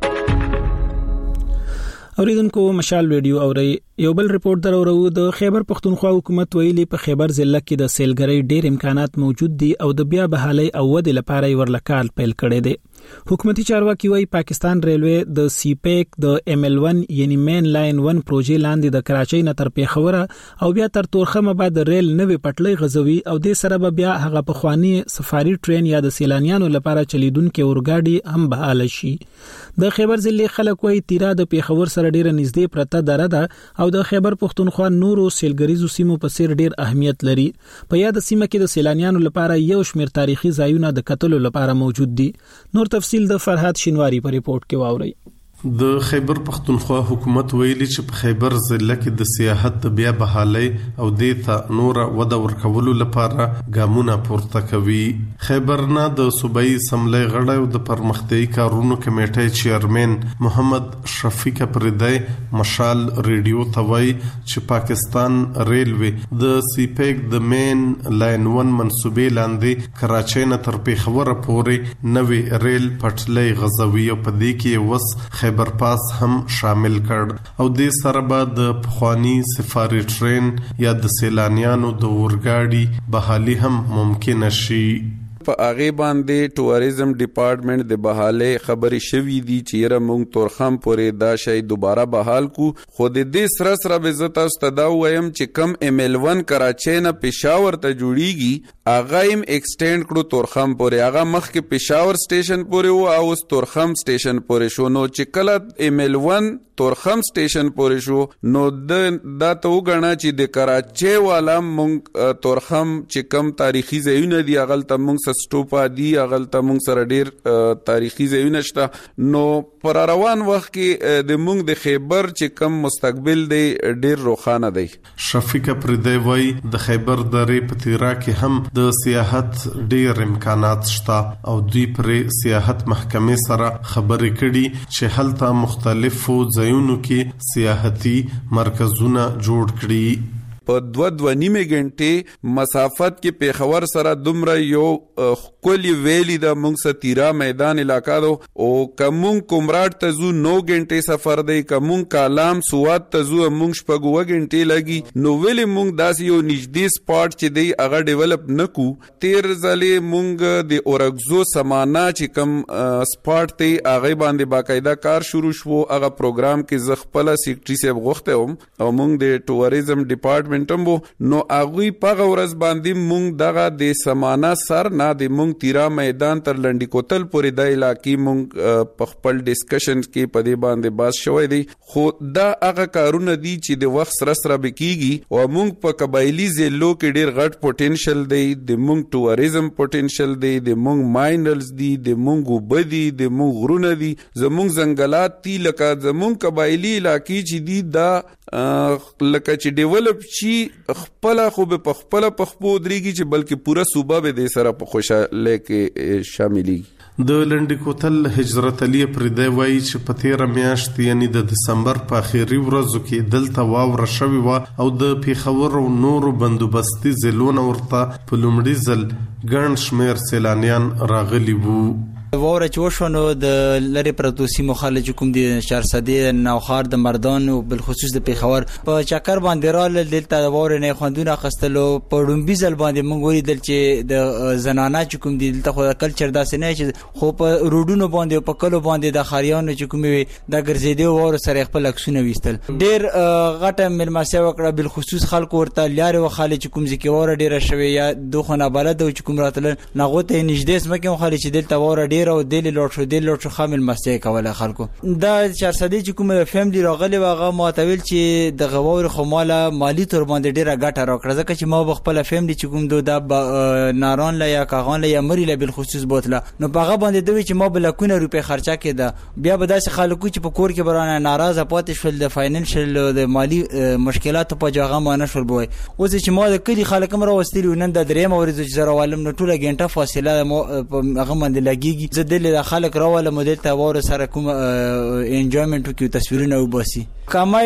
اوریدونکو مشال ویډیو اوري یو بل ریپورت درورو د خیبر پختونخوا حکومت ویلي په خیبر ضلع کې د سیلګرۍ ډېر امکانات موجود دي او د بیا بحالي او ودې لپاره ورلکال پیل کړي دي. حکومتي چارواکي وايي پاکستان ریلوی د سی پیک د ایم ایل ون یعنی مین لاین ون پروژې لاندې د کراچۍ نه تر پیښوره او بیا تر تورخم بعد ریل نوې پټلۍ غزوي او د سره بیا هغه په خواني سفاري ټرین یا د سیلانیانو لپاره چلیدونکو اورګاډي هم بحال شي. د خیبر ضلع خلک وايي تیرا د پیښور سره ډیره نږدې پرته دره ده او د خیبر پختونخوا نورو سیلګریزو سیمو په څیر ډیر اهمیت لري. په یاد سیمه کې د سیلانیانو لپاره یو شمېر تاریخي ځایونه د کتلو لپاره موجود دي. نور تفصیل د فرحات شینواری په ریپورت کې واوري. د خیبر پختونخوا حکومت ویلي چې په خیبر ضلع کې د سیاحت د بیا بحالي او د ته نور وده ورکولو لپاره ګامونه پورته کوي. خیبر نه د صوبایي اسمبلی غړی او د پرمختیايي کارونو کمیټې چیرمن محمد شفیق پردی مشال ریډیو ته وایي چې پاکستان ریلوی د سی پیک د مین لاین ون منصوبې لاندې کراچۍ نه تر پیښور پورې نوې ریل پټلۍ غزوي او په دې کې وس خیبر پاس هم شامل کړ او د سره بعد د پخوانی سفاري ټرین یا د سیلانیانو د اورګاډي بحالي هم ممکن شي. په هغه باندې ټوریزم ډپارټمنټ د بحاله خبرې شوې دي چې را مونږ تورخم پورې دا شی دوباره بحال کو. خو د دې سره سره به زتا ستدا وایم چې کم ایم ایل ون کراچۍ نه پېښور ته جوړیږي هغه هم ایکسټینډ کړو تورخم پورې. هغه مخکې پېښور سټیشن پورې وو او اوس تورخم سټیشن پورې شو. نو چې کله ایم ایل ون تورخم سټیشن پورې شو نو د دا ته وګڼه چې د کراچۍ والا مونږ تورخم چې کم تاریخي ځایونه دي هغه ته مونږ سټوپا دی هغه ته مونږ سره ډیر تاریخي ځایونه شته. نو پر روان وخت کې د مونږ د خیبر چې کم مستقبل دی ډیر روښانه دی. شفیق پردی وای د خیبر درې په تیرا کې هم د سیاحت ډیر امکانات شته او دوی پر سیاحت محکمې سره خبرې کړي چې هلته مختلفو ځایونو کې سیاحتي مرکزونه جوړ کړي. په دو دو نیمه غنټه مسافت کې پیښور سره دومره یو خولي ویلی د مونږ ستیرا میدان علاقہ دو او کوم کومراټ ته زو نو غنټه سفر دی کوم کالام سوات ته زو مونږ شپږو غنټه لګي. نو ویلی مونږ داس یو نږدې سپاټ چې دی هغه ډیولپ نکو. تیر ځلې مونږ د اورګزو سمانا چې کوم سپاټ ته هغه باندې باقاعده کار شروع شو. هغه پروګرام کې ز خپل سیکریټری صاحب غوښته هم او مونږ د ټوریزم ډپارټمنټ نو اغوی پاغه ورځ باندې مونږ دغه د سمانا سر نه د مونږ تیرا میدان تر لنډی کوتل پورې د علاقې مونږ په خپل ډیسکشن کې په دې باندې باس شوې دي. خو دا هغه کارونه دي چې د وخت سره سره بکیږي او مونږ په قبایلی ضلعو کې ډیر غټ پوتنشل دی. د مونږ ټوریزم پوتنشل دی، د مونږ ماینرز دي، د مونږ وبدي، د مونږ غرونه دي، زمونږ ځنګلات دي. لکه زمونږ قبایلی علاقې چې دي دا لکه چې ډیولپ شي خپل خو به په خپل په خپو دريږي چې بلکې پورا صوبه به د سره په خوشاله کې شاملي. د لنډی کوتل هجرت علي پردی وایي چې په تیره میاشت یعنی د دسمبر په اخیری ورځو کې دلته واوره شوې وه او د پیښور او نورو بندوبستي ضلعونو ورته په لومړي ځل ګڼ شمېر سیلانیان راغلي وو. ووره چې وشونو د لری پروتوسی مخالج کوم دي چارصدي نوخار د مردان او بل خصوص د پیښور په چکر باندې رال دلته د ووره نه خوندونه خستلو په ډومبي ځل باندې مونږ ولیدل چې د زنانه چې کوم دي دلته خو کلچر داسې نه چې خو په روډونو باندې په کلو باندې د خاریانو چې کوم وي د ګرځېدو ووره سره خپل عکسونه ویستل ډیر غټه ملمسه وکړه بل خصوص خلکو ورته لاري وخاله چې کوم ځکه ووره ډیره شوی یا دوخنه بلد او چې کوم راتل نغوت نږدې سمکه خو چې دلته وره ډیر او دلی لوټ شو دلی لوټ شو خامل مسته کوله خلکو دا چارصدي چې کوم فیملی راغلی واغه معتویل چې د غوور خماله مالی تور باندې ډیره ګټه راکړه ځکه چې ما بخپل فیملی چې کوم د ناران لا یا کاغان لا یا مری لا بل خصوص بوتله نو هغه باندې دوی چې ما بل کونه روپې خرچه کړه بیا به داسې خلکو چې په کور کې برانه ناراضه پاتې شول د فاینانشل د مالی مشکلات په جګه مانه شول بوي اوس چې ما د کلی خلک مر واستلی نن د دریم ورځ چې زره عالم نو ټوله غنټه فاصله هغه باندې لګيږي زه دل د خلک راواله مودل ته وره سره کوم انجوایمنت وکي تصویرونه وباسي کمای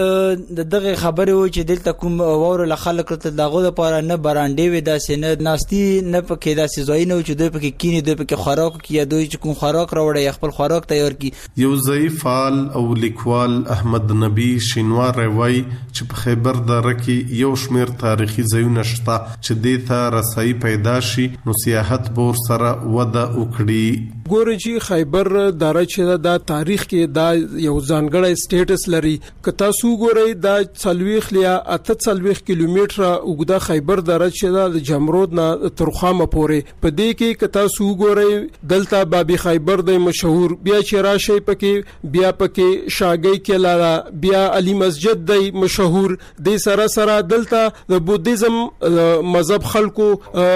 د دغه خبره و چې دلته کوم وره ل خلک ته دغه لپاره نه برانډي وي داسې نه ناشتي نه پکې داسې ځای نه چې دوی پکې کینی دوی پکې خوراک کې دوی چې کوم خوراک راوړي خپل خوراک تیار کی یو ضعیف فعال او لیکوال احمد نبی شینوار روي چې په خیبر دره کې یو شمیر تاریخي ځایونه شته چې د ته رسایي پیدا شي نو سیاحت بور سره وده وکړي ګورې چې خیبر دره چې دا تاریخ کې دا یو ځانګړی سټیټس لري که تاسو ګورئ دا څلويخ لیا اته څلويخ کیلومتره اوږده خیبر دره چې دا د جمرود نه ترخامه پورې په دې کې که تاسو ګورئ دلته بابي خیبر د مشهور بیا چې راشي پکې بیا پکې شاګي کلا بیا علي مسجد د مشهور د سره سره دلته د بودیزم مذهب خلکو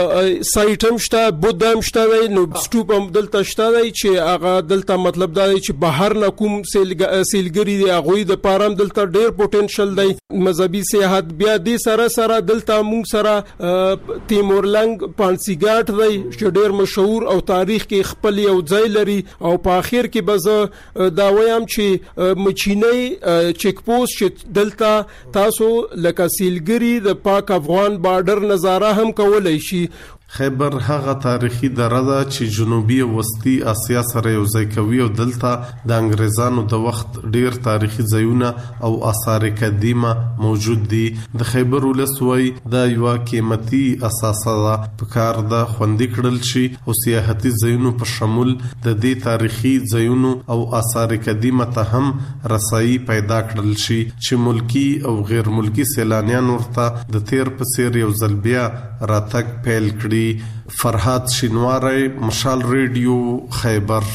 سایټم شته بودام شته نو سټوپ هم دلته شته دی چې هغه دلته مطلب دا دی چې بهر نه کوم سیلګری دی هغه د پارم دلته ډیر پوتنشل دی مذهبي سیاحت بیا د سره سره دلته مونږ سره تیمورلنګ پانسیګاټ دی چې ډیر مشهور او تاریخ کې خپل یو ځای لري او په اخر کې بز دا وایم چې مچینی چیک پوسټ چې دلته تاسو لکه سیلګری د پاک افغان بارډر نظاره هم کولای شي خیبر هغه تاریخي دره ده چې جنوبي او وسطي اسیا سره یو ځای کوي او دلته د انګريزانو د وخت ډیر تاریخي ځایونه او آثار قدیمه موجود دي د خیبر ولسوي د یو قیمتي اساسه ده په کار د خوندې کړل شي او سیاحتي ځایونو په شمول د دې تاریخي ځایونو او آثار قدیمه ته هم رسایي پیدا کړل شي چې ملکی او غیر ملکی سیلانیان ورته د تیر په سیر یو ځل بیا راتګ پیل کړي فرهاد شینواری مشال ریډیو خیبر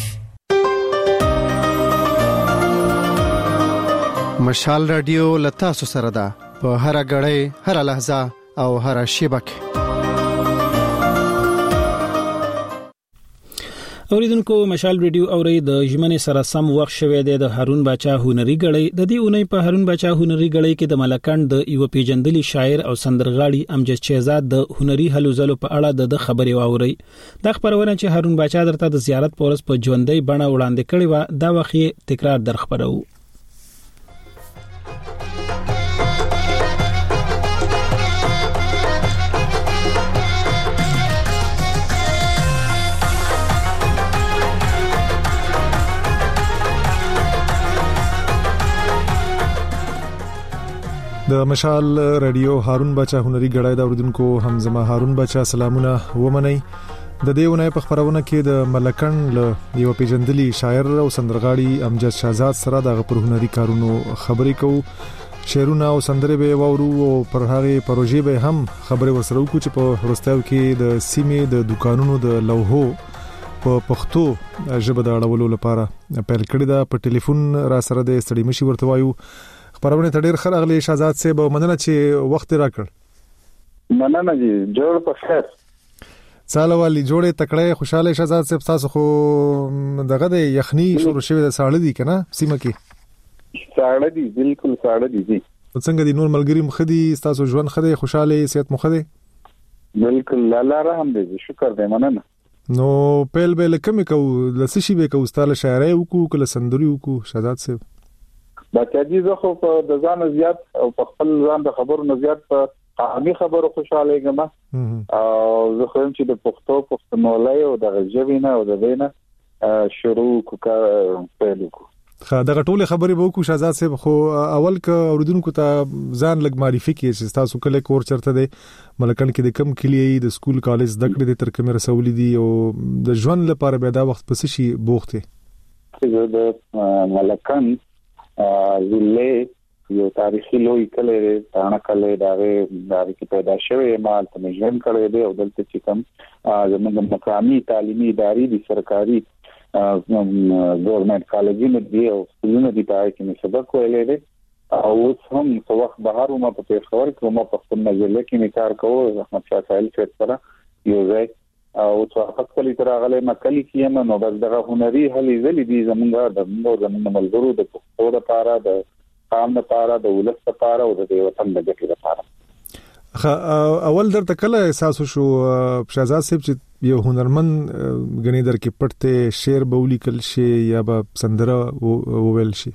مشال رادیو لتاسو سره ده په هر غړې هر لحظه او هر شیبک اوریدونکو مشال ریډیو اوري د ژمنې سره سم وخت شوه د هارون باچا هنري غړی د دې اونۍ په هارون باچا هنري غړی کې د ملکند د یو پیجندلي شاعر او سندرغاړي امجد شهزاد د هنري هلو زلو په اړه د خبري واوري د خبرونه چې هارون باچا درته د زیارت پورس په ژوندۍ بڼه وړاندې کړي و دا وخت تکرار در خبرو د مشال رادیو هارون باچا هنري غړای دا اوریدونکو همزما هارون باچا سلامونه ومني د دېونه په خبرونه کې د ملکند له یو پیجندلي شاعر او سندرغاړي امجد شهزاد سره د پر هنري کارونو خبرې کوو شعرونه او سندرې به وورو او پر هغه پروژې به هم خبرې ورسره وکړو چې په هرستاو کې د سیمې د دکانونو د لوحو په پښتو ژبه د اړولو لپاره پیل کړی دا په ټلیفون را سره د استډي مشي ورته وایو پرونه تډیر خرغلی شهزاد صاحب مننه چې وخت راکړ مننه جی جوړ په خیر ساله والی جوړه تکړه خوشاله شهزاد صاحب تاسو خو دغه د یخنی شروع شوه د ساړه دي کنه سیمه کې ساړه دي بالکل ساړه دي جی څنګه دي نور ملګری مخدي تاسو ژوند خدي خوشاله صحت مخدي بالکل الله رحم دې شکر دې مننه نو پیل به لکه کو لسشي به کو استاله شاعري وکړو کله سندري وکړو شهزاد صاحب بچا دي زه خو په د ځان زیات او په خپل ځان د خبرو نه زیات په قامي خبرو خوشاله یم او زه خو هم چې د پښتو پښتونولۍ او د ژبې نه او د وینا شروع کو پیل کو. خا دغه ټوله خبرې به وکړو شهزاد صاحب، خو اول ک اوریدونکو ته ځان لګ معرفي کړئ چې تاسو کله کور چرته دی ملکن کې د کم کلی د سکول کالج د کړې د تر کومه رسولې دي او د ژوند لپاره به دا وخت پس شي بوخته. د ملکن ضلع یو تاریخي لوی کلی دی، تاڼه کلی دغه دغه کې پیدا شوی مال ته ژوند کړی دی او دلته چې کوم زموږ مقامي تعلیمي ادارې دي سرکاري گورنمنٹ کالجونه دي او سکولونه دي پای کې سبق ویلې دي او اوس هم څو وخت بهر ما په پیښور کې ما په خپل مجله کې کار کوم احمد شاه سایل سره یو ځای او څو وخت کلی تر غلې مکلی کې نو بس دغه هنري هلي زلي دي زمونږ د موږ زمونږ ملګرو د پښتو لپاره د قام لپاره د ولس لپاره او د وطن د ګټې لپاره. اول درته کله احساس شو شهزاد صاحب چې یو هنرمند غني در کې پټه شعر به ولیکل شي یا به سندره وویل شي؟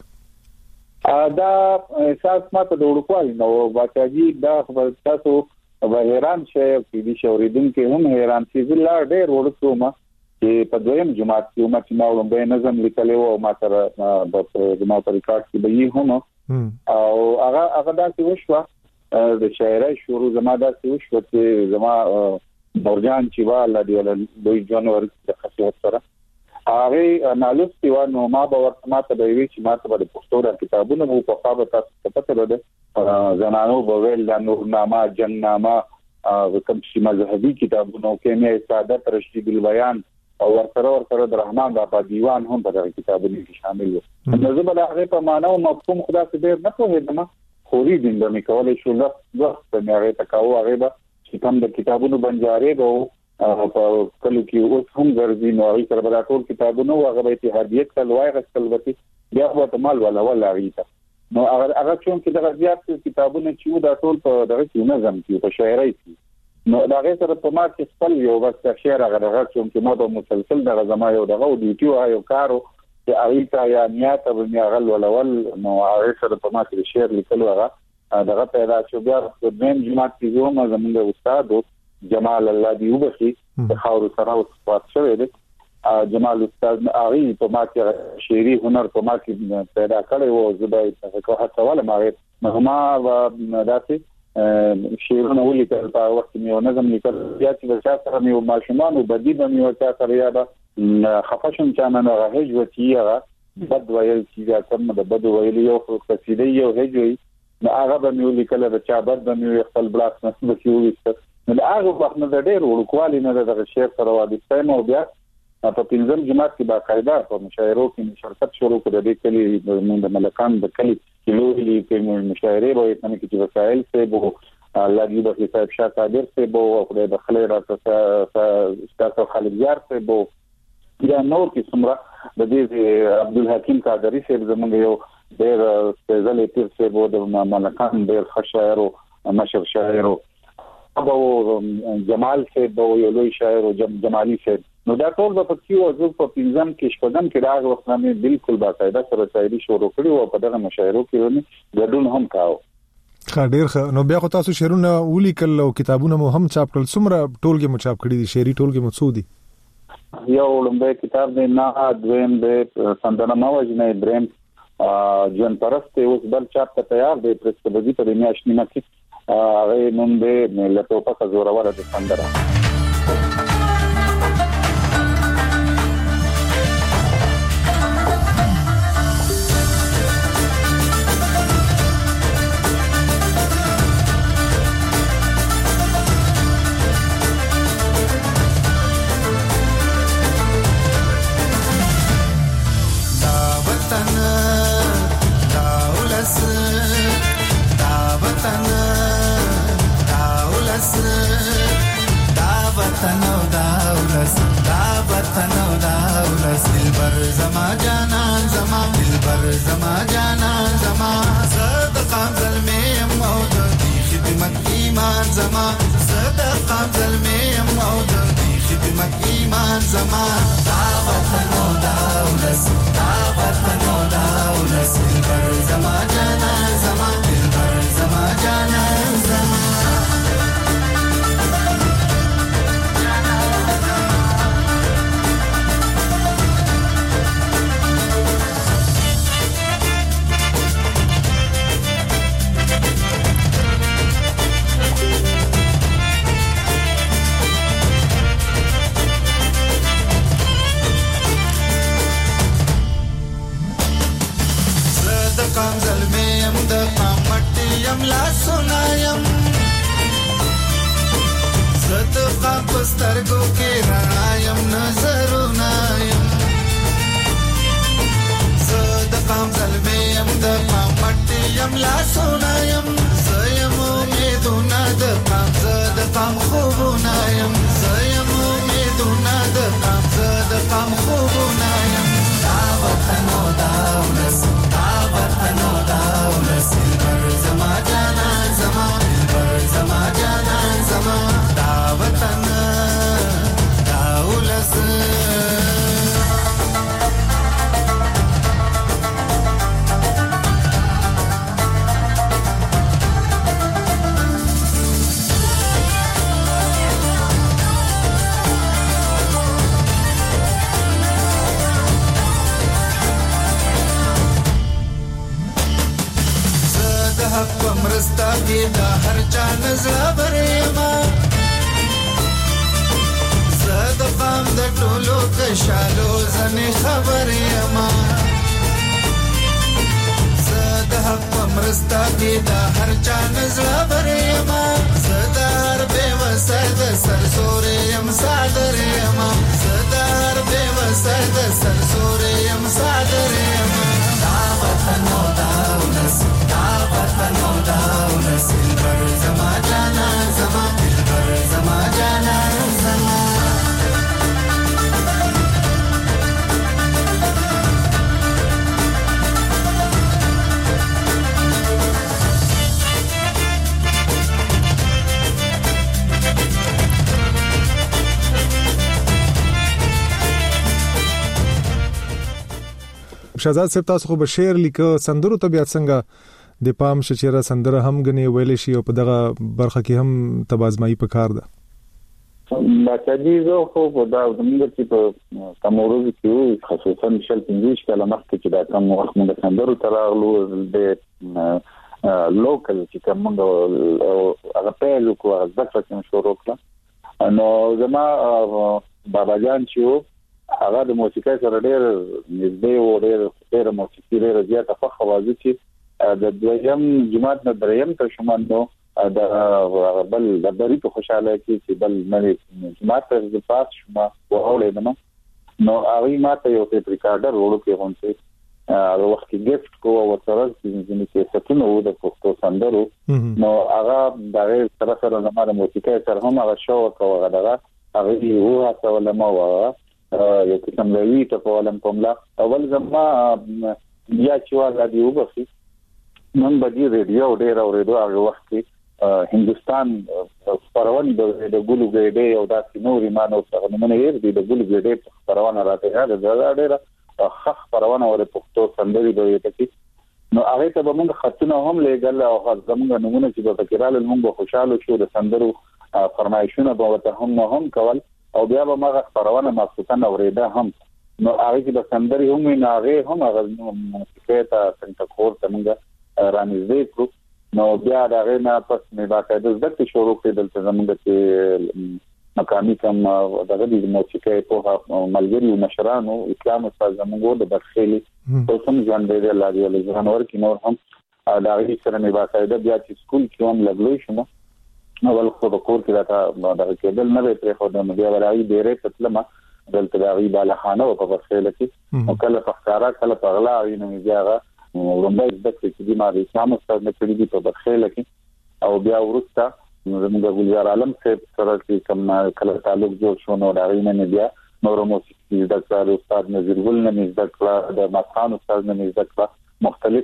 دا احساس ماته د وړوکوالي نو واقعي دا خبر تاسو به حیران شئ چې د شوریدونکو هم حیران شي. زه لا ډېر ورسوم چې په دویم جماعت کې ما چې ما ولومبه نظم لیکلی او ما سره د جماعت ریکارډ کې به یې هم او هغه هغه دا څه وشو د شاعرۍ شروع زما دا څه وشو چې زما مورجان چې والا دی ول دوی جنوري د خاصیت سره هغه انالیست و نو ما به ورته ته وی چې ما ته د پښتو د کتابونو په خاطر تاسو ته پته ده زنانو په ویل د نورنامه جنگنامه کوم چې مذهبي کتابونو کې مې سعادت رشید البیان او ورسره ورسره د رحمان بابا دیوان هم په دغه کتابونو کې شامل وو. نو زه به هغه په معنا او مفهوم خدا څخه ډیر نه پوهیدم خوري دین د میکولې شو له وخت په هغه تکاو هغه به چې کوم د کتابونو بنجارې وو په کلو کې اوس هم ګرځي نو هغه سره به ټول کتابونو هغه به اتحادیه کلوای غسل وتی بیا په مال ولا ولا غیته نو هغه هغه چون کې د زیات کتابونو چې دا ټول په دغه کې نظم کې په شاعرۍ کې نو دا غي سره په ما کې خپل یو بس شعر هغه هغه چون چې مو د مسلسل دغه زما یو دغه ډیوټي یو کارو چې اړیتا یا نیات او نیغل ولول نو هغه سره په ما کې شعر لیکلو هغه دغه پیدا شو. بیا د دیم جماعت کې زموږ زموږ استاد جمال الله دیوبخي د خاور سره وسپات شوی دی. جمال استاد هغه په ما کې شعري هنر په ما کې پیدا کړی وو. زبای په هڅه ولا ما ما داسې شعرونه ولیکل په وخت کې یو نظم لیکل بیا چې د شاعر مې ماشومان او بدی به مې ورته کړی یا خفشم چې انا نه هجوتی هغه بد ویل چې کوم د بد ویل یو قصیده یو هجوي نو هغه به مې لیکل د چا بد به مې خپل بلاک نه وکیو نو هغه وخت نه ډېر ورکوالي نه د شعر سره وادي نو بیا په پنځم جماعت کې باقاعده په مشاعرو کې شرکت شروع کړې د کلی د ملکان د کلی کلوهلی کې مشاعره به اتنه کې وسایل څه بو الله دې به صاحب شاه قادر څه بو او د خلې راته استاد خالد یار څه بو یا نور کې څومره د دې عبدالحکیم قادری صاحب زموږ یو ډېر سپیشل تیر څه بو د ملکان ډېر ښه شاعر او مشهور شاعر او جمال صاحب او یو لوی شاعر او جمالي صاحب نو دا ټول په کیو او په پنځم کې شپږم کې راغ وخت نه بالکل باقاعده سره شاعري شروع کړې او په دغه مشاعرو کې ونه ګډون هم کاوه. خاطر خ نو بیا خو تاسو شعرونه ولیکل او کتابونه مو هم چاپ کړل څومره ټولګه مو چاپ کړی دي شعري ټولګه مو څو دي؟ یو لومبه کتاب دی نه دویم د سندنه موجنه دریم جن پرسته اوس بل چاپ ته تیار دی پرسته بدی په میاشتنه کې هغه نوم دی لټوپه کزوره د سندره. زد قام پسترګو کې رایم نظرونه یم زد قام زلمه یم د قام پټي یم لاسونه یم زیم امیدونه د قام زد قام خوبونه یم زیم امیدونه د قام زد قام خوبونه یم دا وطن او دا ولس دا وطن او دا ولس زما جانان زما زما جانان زما دا وطن دا ولس پمرستا کې دا هر چا نظر یما زد قام د ټولو کشالو زنه خبر یما زد پمرستا کې دا هر چا نظر یما زدار به وسد سرزور یم صادر یما زدار به وسد سرزور یم صادر یما دا وطن او دا ولس وطن او دا ولس بر زما جانان زما بر زما جانان زما شهزاد صاحب تاسو خو به شعر لیکو سندرو طبيعت څنګه د پام شچره سندره هم غني ویل شي او په دغه برخه کې هم تبازمایي پکار ده ماته زه خو دا زموږ چې په کومورو کې خصوصا مشل پنځه کاله مخکې چې دا کوم وخت موږ سندرو تراغلو د لوکل چې کوم هغه په لوکو ځکه چې شروع کړه نو زما بابا جان چې هغه د موسیقۍ سره ډېر نږدې و ډېر ډېر موسیقي ډېر زیاته فخر واځي چې د دویم جماعت نه دریم ته شومان نو د بل د بری په خوشاله کې چې بل نه جماعت ته د پات شوما وهولې نو نو هغه ماته یو ټیپ ریکارډر ورو کې غونډه هغه وخت کې ګفت کو او تر څو چې ستونه و د پښتو سندرو نو هغه دغه سره سره زموږ موسیقۍ سره هم هغه شو کوي هغه هغه یو هڅه ولما و یو کوم لوي ته په ولم کوملا اول زما بیا چې وا د یو بخي نن بدی ریډیو ډېر اورېدو هغه وخت کې هندستان پرونی د ګلو ګډې او د نوري مانو څخه نمونه یې د ګلو ګډې پرونه راته دا ډېر خخ پرونه ور پښتو سندري دوی ته کې نو هغه ته موږ خطونه هم لګل او زموږ نمونه چې په کېرال موږ خوشاله شو د سندرو فرمایشونه به وته هم هم کول او بیا به موږ پرونه مخصوصا اورېده هم نو هغه کې د سندري هم نه هغه هم هغه موسیقي ته څنګه کور ته موږ رانیزې کړو نو بیا دا غنا پس مې باقاعده زده شروع کړې دلته زموږ چې مقامي کوم دغه د موسیقۍ په ملګری او مشرانو اسلام استاد زموږ د برخېلي په کوم ځان دې الله دې له ځان ورکې نور هم دا غي سره مې باقاعده بیا چې سکول کې هم لګلې شم اول خو د کور کې دا دغه کېدل نه پرې خو د بیا ورای ډېرې تطلمه دلته دا غي بالخانه او په برخېله کې نو کله په ښکارا کله په غلا وینم بیا ورمبای د چې د ما د اسلام استاد نه کړی دی په برخېله کې او بیا ورسته زموږ ګلزار عالم صاحب سره چې کوم کله تعلق جوړ شو نو دا غي نه بیا نور موسیقي د ډاکټر استاد نذیر ګل نه ذکر د مخان استاد نه ذکر مختلف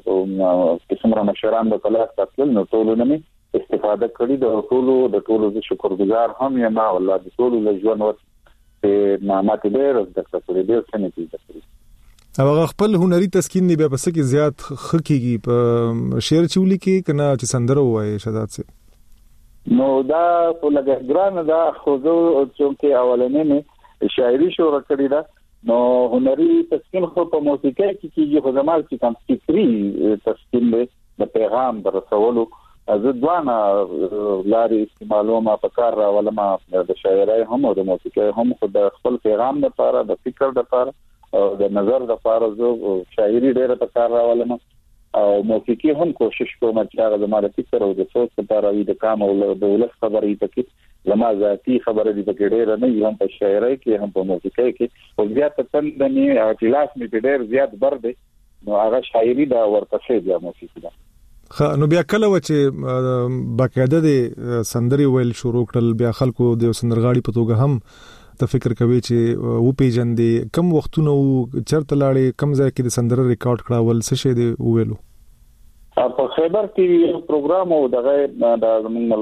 قسمه مشران د کلاس تاسو نو ټول نه استفاده کړی د ټولو د ټولو شکرګزار هم یم والله د ټولو له ژوند ورته نعمت ډېر د تاسو ډېر څه نه کیږي او هغه خپل هنري تسکین دی بیا پس کې زیات خکېږي په شعر چولي کې کنه چې سندره وایي شهزاد سي نو دا په لګ ګران دا خو چې اولنې نه شاعري شروع کړی دا نو هنري تسکین خو په موسیقۍ کې کېږي خو زمال چې کوم فکری تسکین دی د پیغام د رسولو از دوانه لاري استعمالومه په کار راولما د شاعرۍ هم او د موسیقۍ هم خو د خپل پیغام لپاره د فکر لپاره او د نظر د لپاره زه شاعري ډېره په کار راولم او موسیقي هم کوشش کوم چې هغه زموږ فکر او د سوچ لپاره وي د کام او د ولس خبرې پکې لما ذاتي خبره دي په ډېر نه هم په شاعرۍ کې هم په موسیقۍ کې او زیات تند نه اختلاف می په ډېر زیات بر دی نو هغه شاعري دا ورپسې دی موسیقي دا خا نو بیا کله و چې باقاعده د سندري ویل شروع کړل بیا خلکو د سندرغاړي په توګه هم ته فکر کوي چې و پیجندې کم وختونه چرته لاړې کم ځای کې د سندره ریکارډ کړاول څه شي دی ویلو په خیبر ټي وي پروګرام او دغه د زمون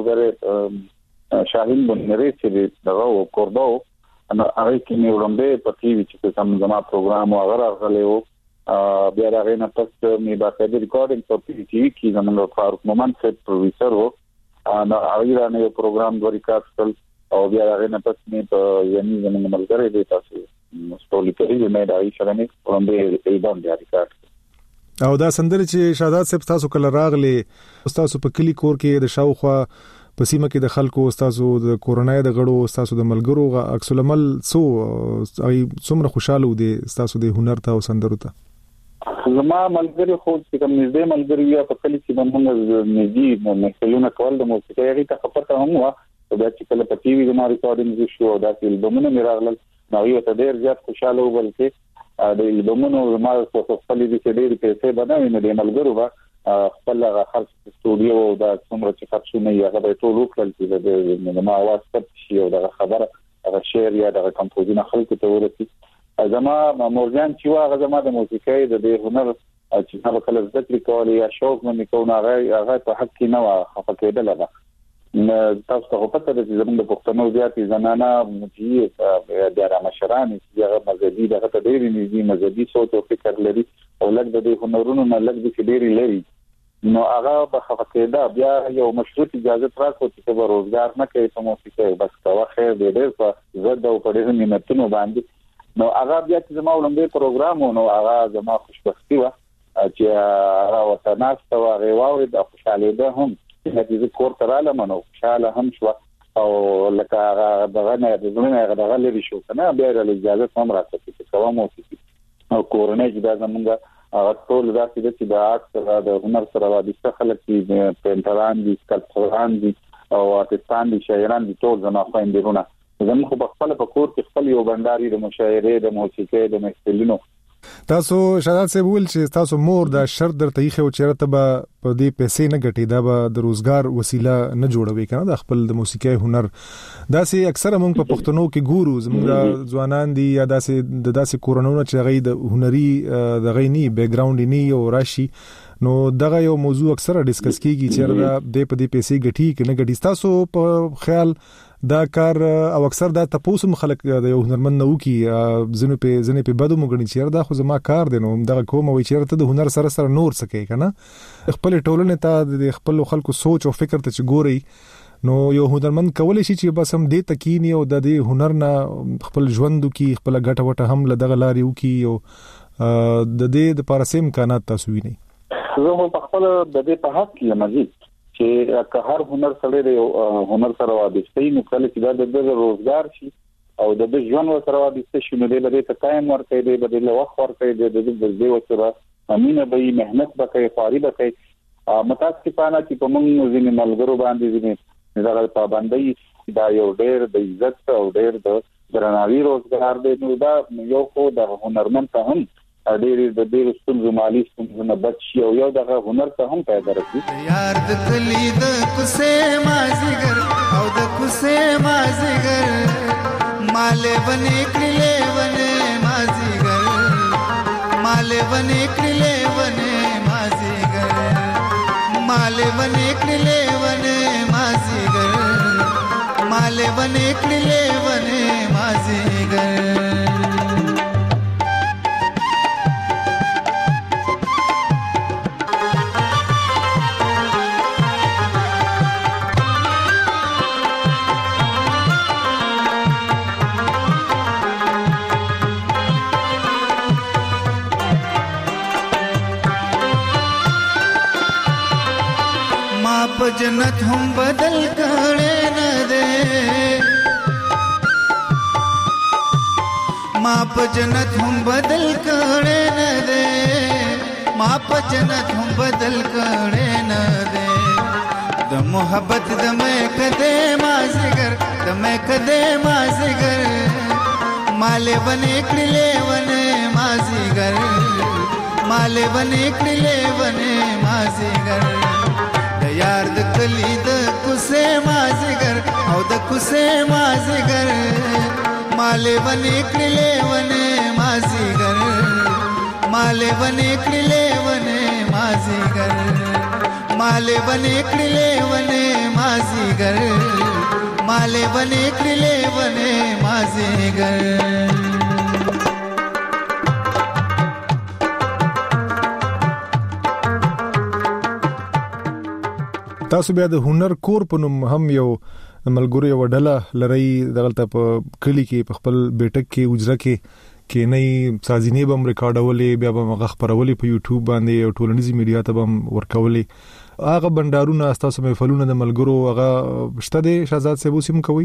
ملګری شاهین بنری چې دغه کوربو نو هغه کې مې ولومبه په ټي وي چې کوم زما پروګرام او هغه راغلی وو بیا راغی نه پس مې باقاعده ریکارډینګ په پی ټي وي کې زموږ فاروق مومن سیټ پروډوسر وو نو هغه رانه یو پروګرام د ریکارډ کړل او بیا راغی نه پس مې په یعنی زموږ ملګری دی تاسو ستوري کې مې دا یې شره نه ولومبه ایبان دی ریکارډ او دا سندره چې شادات صاحب تاسو کله راغلی تاسو په کلی کور کې د شاوخوا په سیمه کې د خلکو تاسو د کورونای د غړو تاسو د ملګرو عکس العمل سو ای څومره خوشاله ودي تاسو د هنر ته او سندرو ته زما ملګری خو چې کوم نږدې ملګری یا په کلی کې باندې نږدې محفلونه کول د موسیقۍ غي ته خبره هم و او دا چې کله په ټي وي زما ریکارډینګ شو دا چې البومونه مې راغلل نو یو ته ډیر زیات خوشاله و بلکې د البومونو زما په خپل دي چې ډیر پیسې بنوي نه د ملګرو با خپل خرڅ سټوډیو او دا څومره چې خرڅونه یې هغه به ټول وکړل چې د ما आवाज ثبت شي او دا خبره هغه شعر یا د کمپوزینګ خلکو ته ورسي زما مورجان چې واغه زما د موسیقۍ د هنر چې هغه کله زده کړې کولې یا شوق مې کوونه هغه هغه په حق کې نه و خفه کېدل هغه تاسو ته پته ده چې زموږ د پښتنو زیاتې زنانه مجیه د رامشران چې هغه مذهبي دغه ته ډېرې نږدې مذهبي سوچ او فکر لري او لږ د هنرونو نه لږ د ډېرې لري نو هغه په خفه کېده بیا یو مشروط اجازه راکړو چې به روزګار نه کوي په موسیقۍ بس کاوه خیر دې ډېر په زړه او په ډېر منتونو باندې نو هغه بیا چې زما ولومبه پروګرام نو هغه زما خوشبختی و چې هغه وطناست او هغه واوري د خوشاله ده هم چې دې کور تراله منو خوشاله هم شو او لکه هغه دغه نه د زمونه هغه دغه لري شو کنه بیا له اجازه هم راځي چې کومه موسیقي او کورونه چې دا زمونږ هغه ټول داسې چې د آرټ سره د هنر سره وابسته خلک چې پینټران دي سکلپټران دي او آرټستان دي شاعران دي ټول زما خويندرونه زموږ په خپل په کور کې خپل یو بنداري د مشاعره د موسیقۍ د محفلونو تاسو شادات صاحب ول چې تاسو مور د شرط در تاریخ او چیرته به په دې پیسې نه ګټي دا به د روزګار وسیله نه جوړوي کنه د خپل د موسیقۍ هنر داسې اکثره موږ په پښتنو کې ګورو زموږ ځوانان دي یا داسې د داسې کورونو چې غي د هنري د غینی بیک گراوند ني او راشي نو دغه یو موضوع اکثره ډیسکس کیږي چې دا د په دې پیسې ګټي کې نه ګټي تاسو په خیال دا کار او اکثر دا تاسو مخالک د یو هنرمند نو کی زنه په زنه په بدو مګنی چیر دا خو زما کار دی نو دغه کوم وی چیر ته د هنر سره سره نور سکی کنه خپل ټولنه ته د خپل خلکو سوچ او فکر ته چګوري نو یو هنرمند کولای شي چې بس هم دې تکینی او د دې هنر نه خپل ژوند کی خپل ګټه وټه هم لدغه لاري وکي او د دې د پارسیم امکانات تاسو ویني زه په خپل د دې په حق کې مزید چې که هر هنر سره د هنر سره وابسته نو کله چې د روزګار شي او د ژوند سره وابسته شي نو د دې ته ټایم ورکړي د بدله وخت ورکړي د دې د دې سره امینه به مهنت وکړي فارغ وکړي متاسفانه چې په موږ ځینې ملګرو باندې ځینې دغه پابندۍ دا یو ډېر د عزت او ډېر د درناوي روزګار دی نو دا یو خو د هنرمند ته هم ډېر د ډېر ستونزو مالي ستونزو نه بچ شي او یو دغه هنر ته هم پیدا راځي یار د کلی د کوسه مازیګر او د کوسه مازیګر مالې ونې کړلې ونې مازیګر مالې ونې کړلې ونې مازیګر مالې ونې کړلې ونې مازیګر مالې ونې کړلې ونې مازیګر په جنت هم بدل کړي نه ده ما په جنت هم بدل کړي نه ده ما په جنت هم بدل کړي نه ده د محبت د مې کده مازیګر د مې کده مازیګر مالې ونې کړلې ونې مازیګر مالې ونې کړلې ونې مازیګر د یار د کلی د کوسه مازیګر او د کوسه مازیګر مالې ونې کړلې ونې مازیګر مالې ونې کړلې ونې مازیګر مالې ونې کړلې ونې مازیګر مالې ونې کړلې ونې مازیګر تاسو بیا د هنر کور په نوم هم یو ملګری وډله لري دغلته په کلی کې په خپل بیٹک کې اجرا کې کې نه سازینې بم ریکارډولې بیا به مغه خبرولې په یوټیوب باندې او ټولنیزي میډیا ته بم ورکولې هغه بندارونه تاسو مې فلونه د ملګرو هغه شته د شهزاد سیبو سیم کوي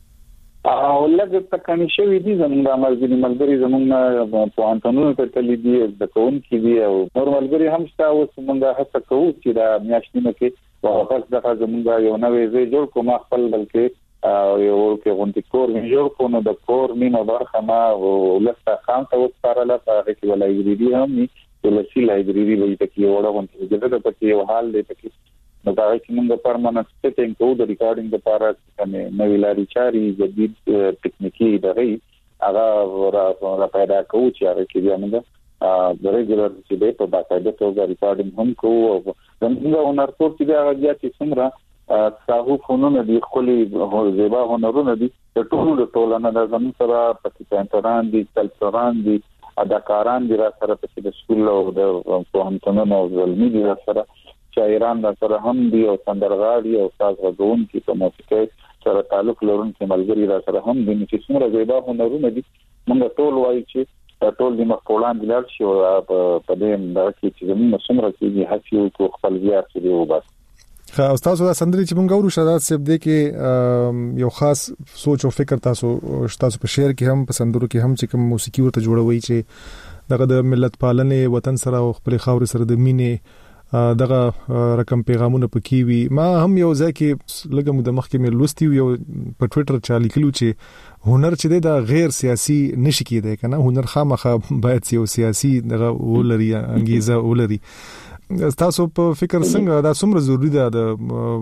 او لږ تکني شوی دي زموږ ملګری ملګری زموږ په انټونو ته تللی دي د کوم کې دي او نور ملګری هم شته او څنګه هڅه کوو چې دا میاشتونه کې واپس دغه زموږ یو نوې ځای جوړ کوم خپل بلکې یو کې غونډې کور جوړ کوم د کور نیمه برخه ما ولسته خام ته وسپارله هغه کې لایبرری هم ني ولسی لایبرری وایي چې وړه غونډې د پکې یو حال دی پکې نو دا چې موږ پرماننت سیټینګ کوو د ریکارډینګ لپاره چې نوې لاري چاري جدید ټکنیکی دغه هغه را پیدا کوو چې هغه کې موږ د ریګولر چې د په باندې توګه ریکارډینګ هم کوو او زموږ هنر ټول چې هغه چې څومره تاسو فنون دي خولي زیبا هنرونه دي ټول ټولنه د زموږ سره پاتې دي تلپران دي اداکاران دي را سره په د سکول او د پوهنتونونو او علمي دي سره شاعران را سره هم دي او سندرغاړي او ساز غږون کې په موسیقي سره تعلق لرونکي ملګري را سره هم دي چې څومره زیبا هنرونه دي موږ ټول وایي چې ټول د مخولان دلار شي او په دې د کې چې موږ څومره کې هڅه وکړو خپل زیار چې وباس خا استاد دا سندري چې مونږ ورو شادات سیب دې کې یو خاص سوچ او فکر تاسو تاسو په شعر کې هم په سندرو کې هم چې کوم موسیقي ورته جوړوي چې دغه د ملت پالنې وطن سره او خپل خاور سره د مینې دغه رقم پیغامونه پکې وي ما هم یو ځکه لګم د مخ کې مې لوستي یو په ټوئیټر چالي کلو چې هنر چې دا غیر سیاسي نشي کېدای کنه هنر خامخا باید یو سیاسي دغه ولري انګیزه ولري تاسو په فکر څنګه دا څومره ضروری ده د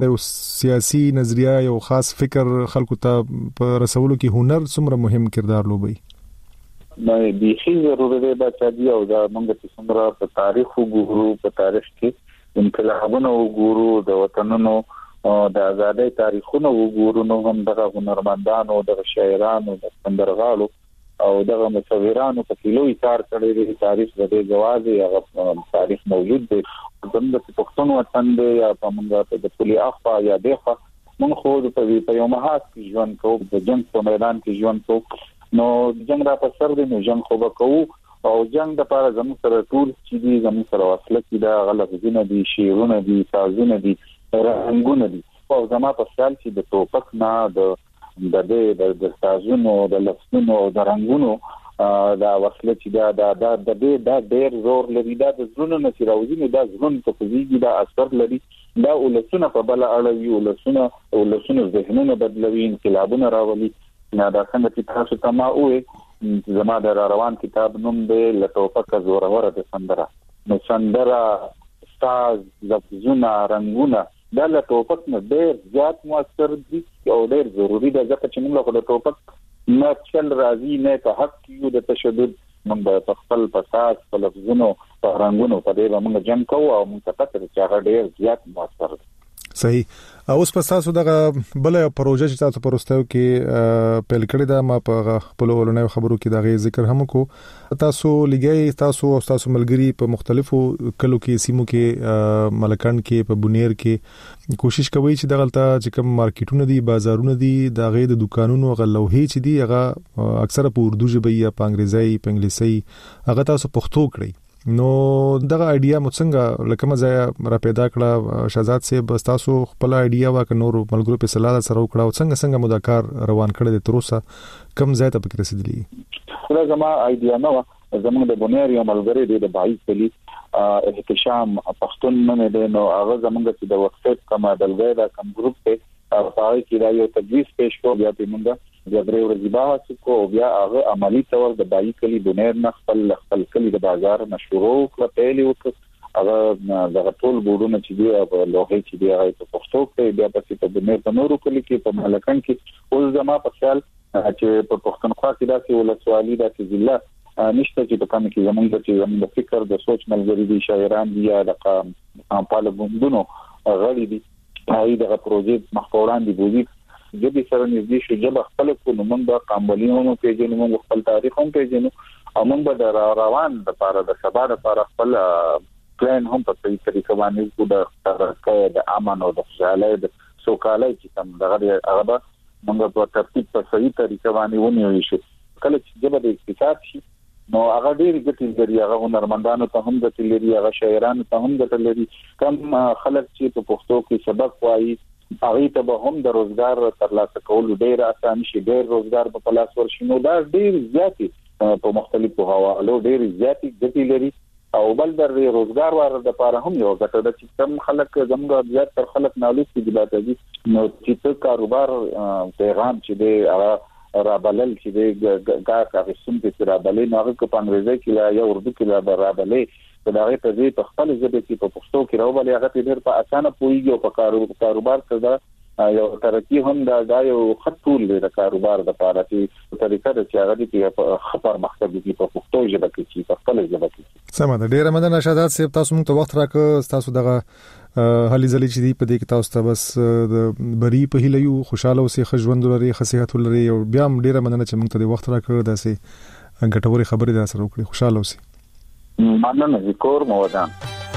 سیاسي نظریه یو خاص فکر خلکو ته په رسولو کې هنر څومره مهم کردار لوبي نو د هي ضروري ده چې دی او دا موږ چې څومره په تاریخ وګورو په تاریخ کې انقلابونه وګورو د وطنونو د آزادۍ تاریخونه وګورو نو هم دغه هنرمندانو د شاعرانو د سندرغاړو او دغه مصورانو په کلوې کار کړی دی تاریخ د جواز هغه تاریخ موجود دی زموږ په پښتون وطن دی یا په موږ په پولي اخوا یا دغه موږ خو په یو مهات کې ژوند کوو د جنگ په میدان کې ژوند کوو نو جنگ را په سر دی نو جنگ خو وکړو او جنگ د لپاره زموږ سره ټول چې دي زموږ سره وسله کې دا غلطونه دي شیرونه دي سازونه دي رنگونه دي او زموږ په خیال چې د توپک نه د د دې د سازونو د لفظونو او د رنگونو دا وسله چې دا د دې دا ډېر زور لري دا د زړونو نه راوځي نو دا زړونو ته کوي دا اثر لري دا ولسونه په بل اړوي ولسونه ولسونه ذهنونه بدلوي انقلابونه راولي نه دا څنګه چې تاسو ته ما وې زما د روان کتاب نوم دی لټوپک زوروره د سندره نو سندره ساز لفظونه رنگونه دا له ټوپک نه ډېر زیات موثر دي او ډېر ضروری ده ځکه چې موږ له ټوپک نه چل راځي نه په حق کې د تشدد موږ په خپل پساس په لفظونو په رنگونو په دې باندې جنگ کوو او موږ ته پته چې هغه ډېر زیات موثر دي صحیح اوس په تاسو دغه بل پروژه چې تاسو پروستو کې پیل کړی دا ما په خپل ولنې خبرو کې دغه ذکر هم کو تاسو لګي تاسو او تاسو ملګری په مختلفو کلو کې سیمو کې ملکان کې په بونیر کې کوشش کوي چې دغلته چې کوم مارکیټونه دي بازارونه دي دغه د دکانونو غلوهي چې دي هغه اکثره په اردو ژبه یا په انګریزي په انګلیسي هغه تاسو پښتو کړی نو دغه ایډیا مو څنګه لکه مزه را پیدا کړه شهزاد صاحب تاسو خپل ایډیا واک نور ملګرو په صلاح سره وکړه او څنګه څنګه مو دا کار روان کړی د تروسه کم ځای ته پکې رسیدلی دا زما ایډیا نو زموږ د بونیر یو ملګری دی د بایس کلی احتشام پښتون نه دی نو هغه زمونږ چې د وقفت کومه دلګای دا کوم ګروپ ته پای کې دا یو تدریس پېښ کو بیا په موږ د درې ورځې بحث کو بیا هغه عملی تور د دای کلی بنیر نه خپل خپل کلی د بازار مشورو کړ پیلې وکړ هغه د ټول بورونه چې دی او لوهي چې دی هغه په پښتو کې بیا په په بنیر په نورو کلی کې په ملکان کې اوس زما په خیال چې په پښتونخوا کې دا چې ولسوالي دا چې ضلع نشته چې په کوم کې زمونږ چې زمونږ فکر د سوچ ملګری دي شاعران دي یا د قام پاله ګوندونو غړي دي هغه د پروژې مخفوران دي بوزي جدي سره نږدې شو جب خپل کو نو موږ د قامبلیونو پیژنو موږ خپل تاریخ هم پیژنو او موږ د روان د لپاره د سبا لپاره خپل پلان هم په صحیح طریقه باندې کو د د امن او د خوشحالۍ د سوکالۍ چې کوم دغه هغه موږ په ترتیب په صحیح طریقه باندې ونیو شو کله چې جب د اقتصاد شي نو هغه ډېر ګټې لري هغه هنرمندانو ته هم ګټې لري هغه شاعرانو ته هم ګټې لري کم خلک چې په پښتو کې سبق وایي هغه ته به هم د روزګار ترلاسه کول ډېر آسان شي ډېر روزګار په پلاس ورشي نو دا ډېر زیاتې په مختلفو حوالو ډېر زیاتې ګټې لري او بل د روزګار ور د لپاره هم یو ګټه ده چې کم خلک زموږ زیات تر خلک نالوس دي بلاتږي نو چې کاروبار پیغام چې دی هغه رابلل چې دی ګا کاغسم کې رابلل نو هغه په انګریزي کې لا یا اردو کې لا رابلل دا هغه ته دې په خپل ژبه کې په پښتو کې راوبلې هغه ته ډېر په اسانه پويږي او په کاروبار کې دا یو ترقی هم دا دا یو خطول دی د کاروبار د لپاره چې طریقه د چې هغه دې په خبر مخکې دي په پښتو ژبه کې چې په خپل ژبه کې سم ده ډېر مننه شادات صاحب تاسو موږ ته وخت راکړ تاسو دغه هلي ځلې چې دی په دې کې تاسو ته بس د بری په هیله یو خوشاله اوسې خژوند لري خصيحت لري او بیا هم ډېر مننه چې موږ ته وخت راکړ داسې ګټوري خبرې دا سره وکړي خوشاله اوسې مننه ذکر مودان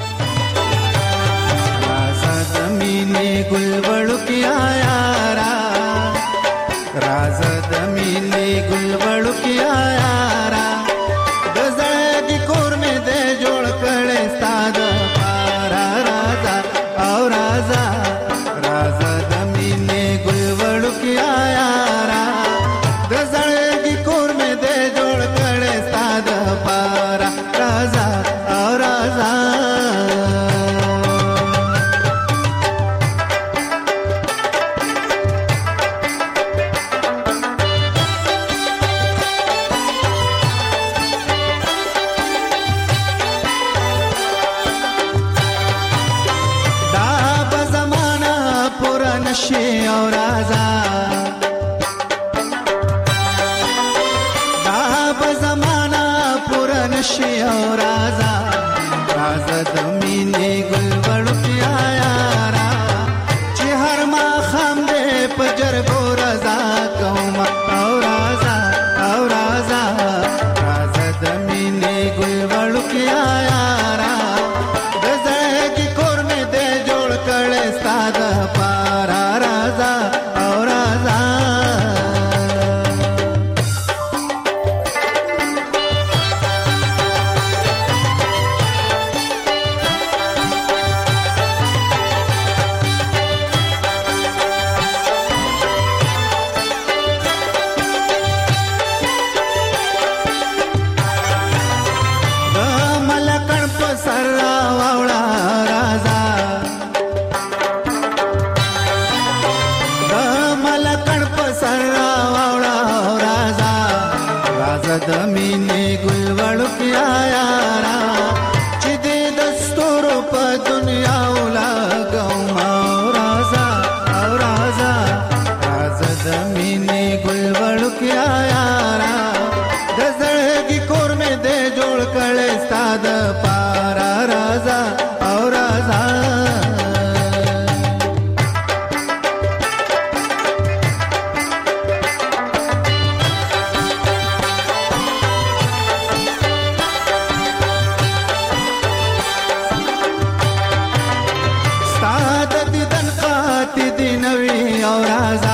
राजा दमीने गुलवड़ किया यारा राजा दमीने गुलवड़ किया यारा गजगी कोर में दे जोड़ कड़े सादा पारा राजा और राजा राजा दमीने गुलवड़ किया यारा गजगी कोर में दे जोड़ कड़े सादा पारा राजा और राजा नशे और राजा दाब जमाना पूरा नशे और राजा राजा दमीने गुलवड़ किया यारा चिहर मा खाम दे पजर गो रजा कहूँ और राजा और राजा राजा दमीने गुलवड़ किया यारा गजर की कोर में दे जोड़ कड़े सादा पारा राजा और राजा मलकण पसरा वावड़ा राजा मलकण पसरा वावड़ा राजा राजा दमीने गुलवड़ किया यारा चिदे दस्तूर प दुनिया उला गौमा राजा और राजा राजा दमीने गुलवड़ किया यारा गजर की कोर में दे जोड़ कड़े साद पारा राजा और राजा दिनवी और राजा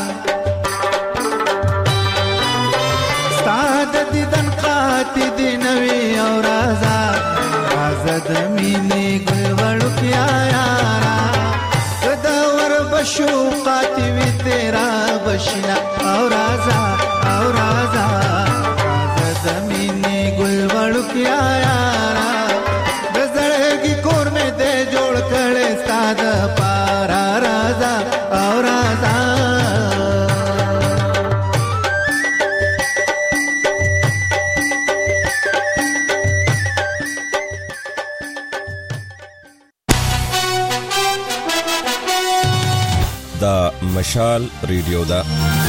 साद दिदन काती दिनवी और राजा राजा दमीने गुलवड़ किया यारा गदवर बशु काती भी तेरा बशिना और राजा और राजा राजा दमीने गुलवड़ किया यारा مشال ریډیو دا